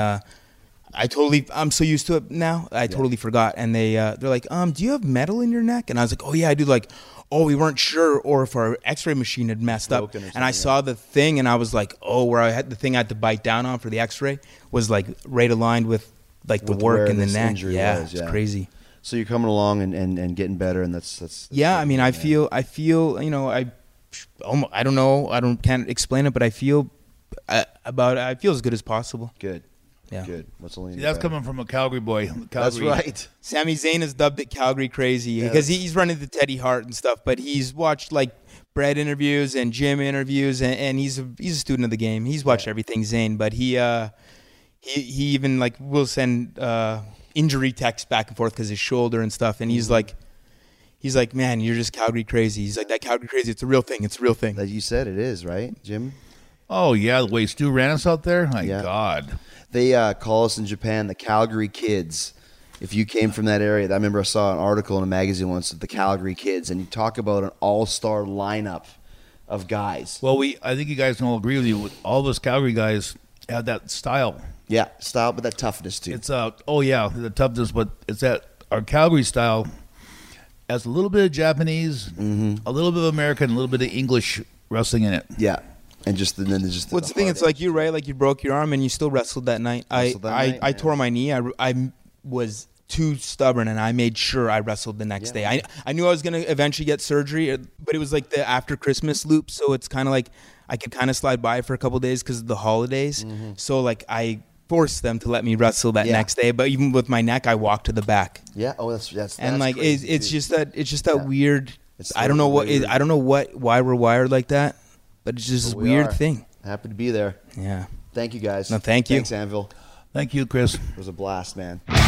I'm so used to it now. I totally forgot. And they're like, do you have metal in your neck? And I was like, oh, yeah, I do. Like, oh, we weren't sure, or if our x-ray machine had messed up. And I saw the thing, and I was like, oh, where I had the thing I had to bite down on for the x-ray was like right aligned with like the work in the neck. Yeah, it's crazy. So you're coming along and getting better, and that's yeah. I mean, I feel, I don't know, can't explain it, but I feel I feel as good as possible. Good. Yeah. Good. That's coming from a Calgary boy. That's right. Sami Zayn has dubbed it Calgary Crazy, because he's running the Teddy Hart and stuff, but he's watched like Brett interviews and Jim interviews, and he's a student of the game. He's watched everything Zayn, but he even like will send injury texts back and forth because his shoulder and stuff, and he's like, man, you're just Calgary Crazy. He's like, that Calgary Crazy, it's a real thing. It's a real thing. That you said it is, right, Jim? Oh yeah, the way Stu ran us out there. My God. They call us in Japan the Calgary Kids. If you came from that area, I remember I saw an article in a magazine once of the Calgary Kids, and you talk about an all-star lineup of guys. Well, I think you guys can all agree with you. All those Calgary guys have that style. Yeah, style, but that toughness too. It's the toughness, but it's that our Calgary style has a little bit of Japanese, a little bit of American, a little bit of English wrestling in it. Yeah. And then there's just what's the thing? It's like you, right? Like you broke your arm and you still wrestled that night. I tore my knee. I was too stubborn, and I made sure I wrestled the next day. I knew I was going to eventually get surgery, but it was like the after Christmas loop, so it's kind of like I could kind of slide by for a couple of days because of the holidays. So like I forced them to let me wrestle that next day, but even with my neck, I walked to the back. Yeah. Oh, that's and like it's just that weird. I don't know why we're wired like that. But it's just this weird thing. Happy to be there. Yeah. Thank you, guys. No, thank you. Thanks, Anvil. Thank you, Chris. It was a blast, man.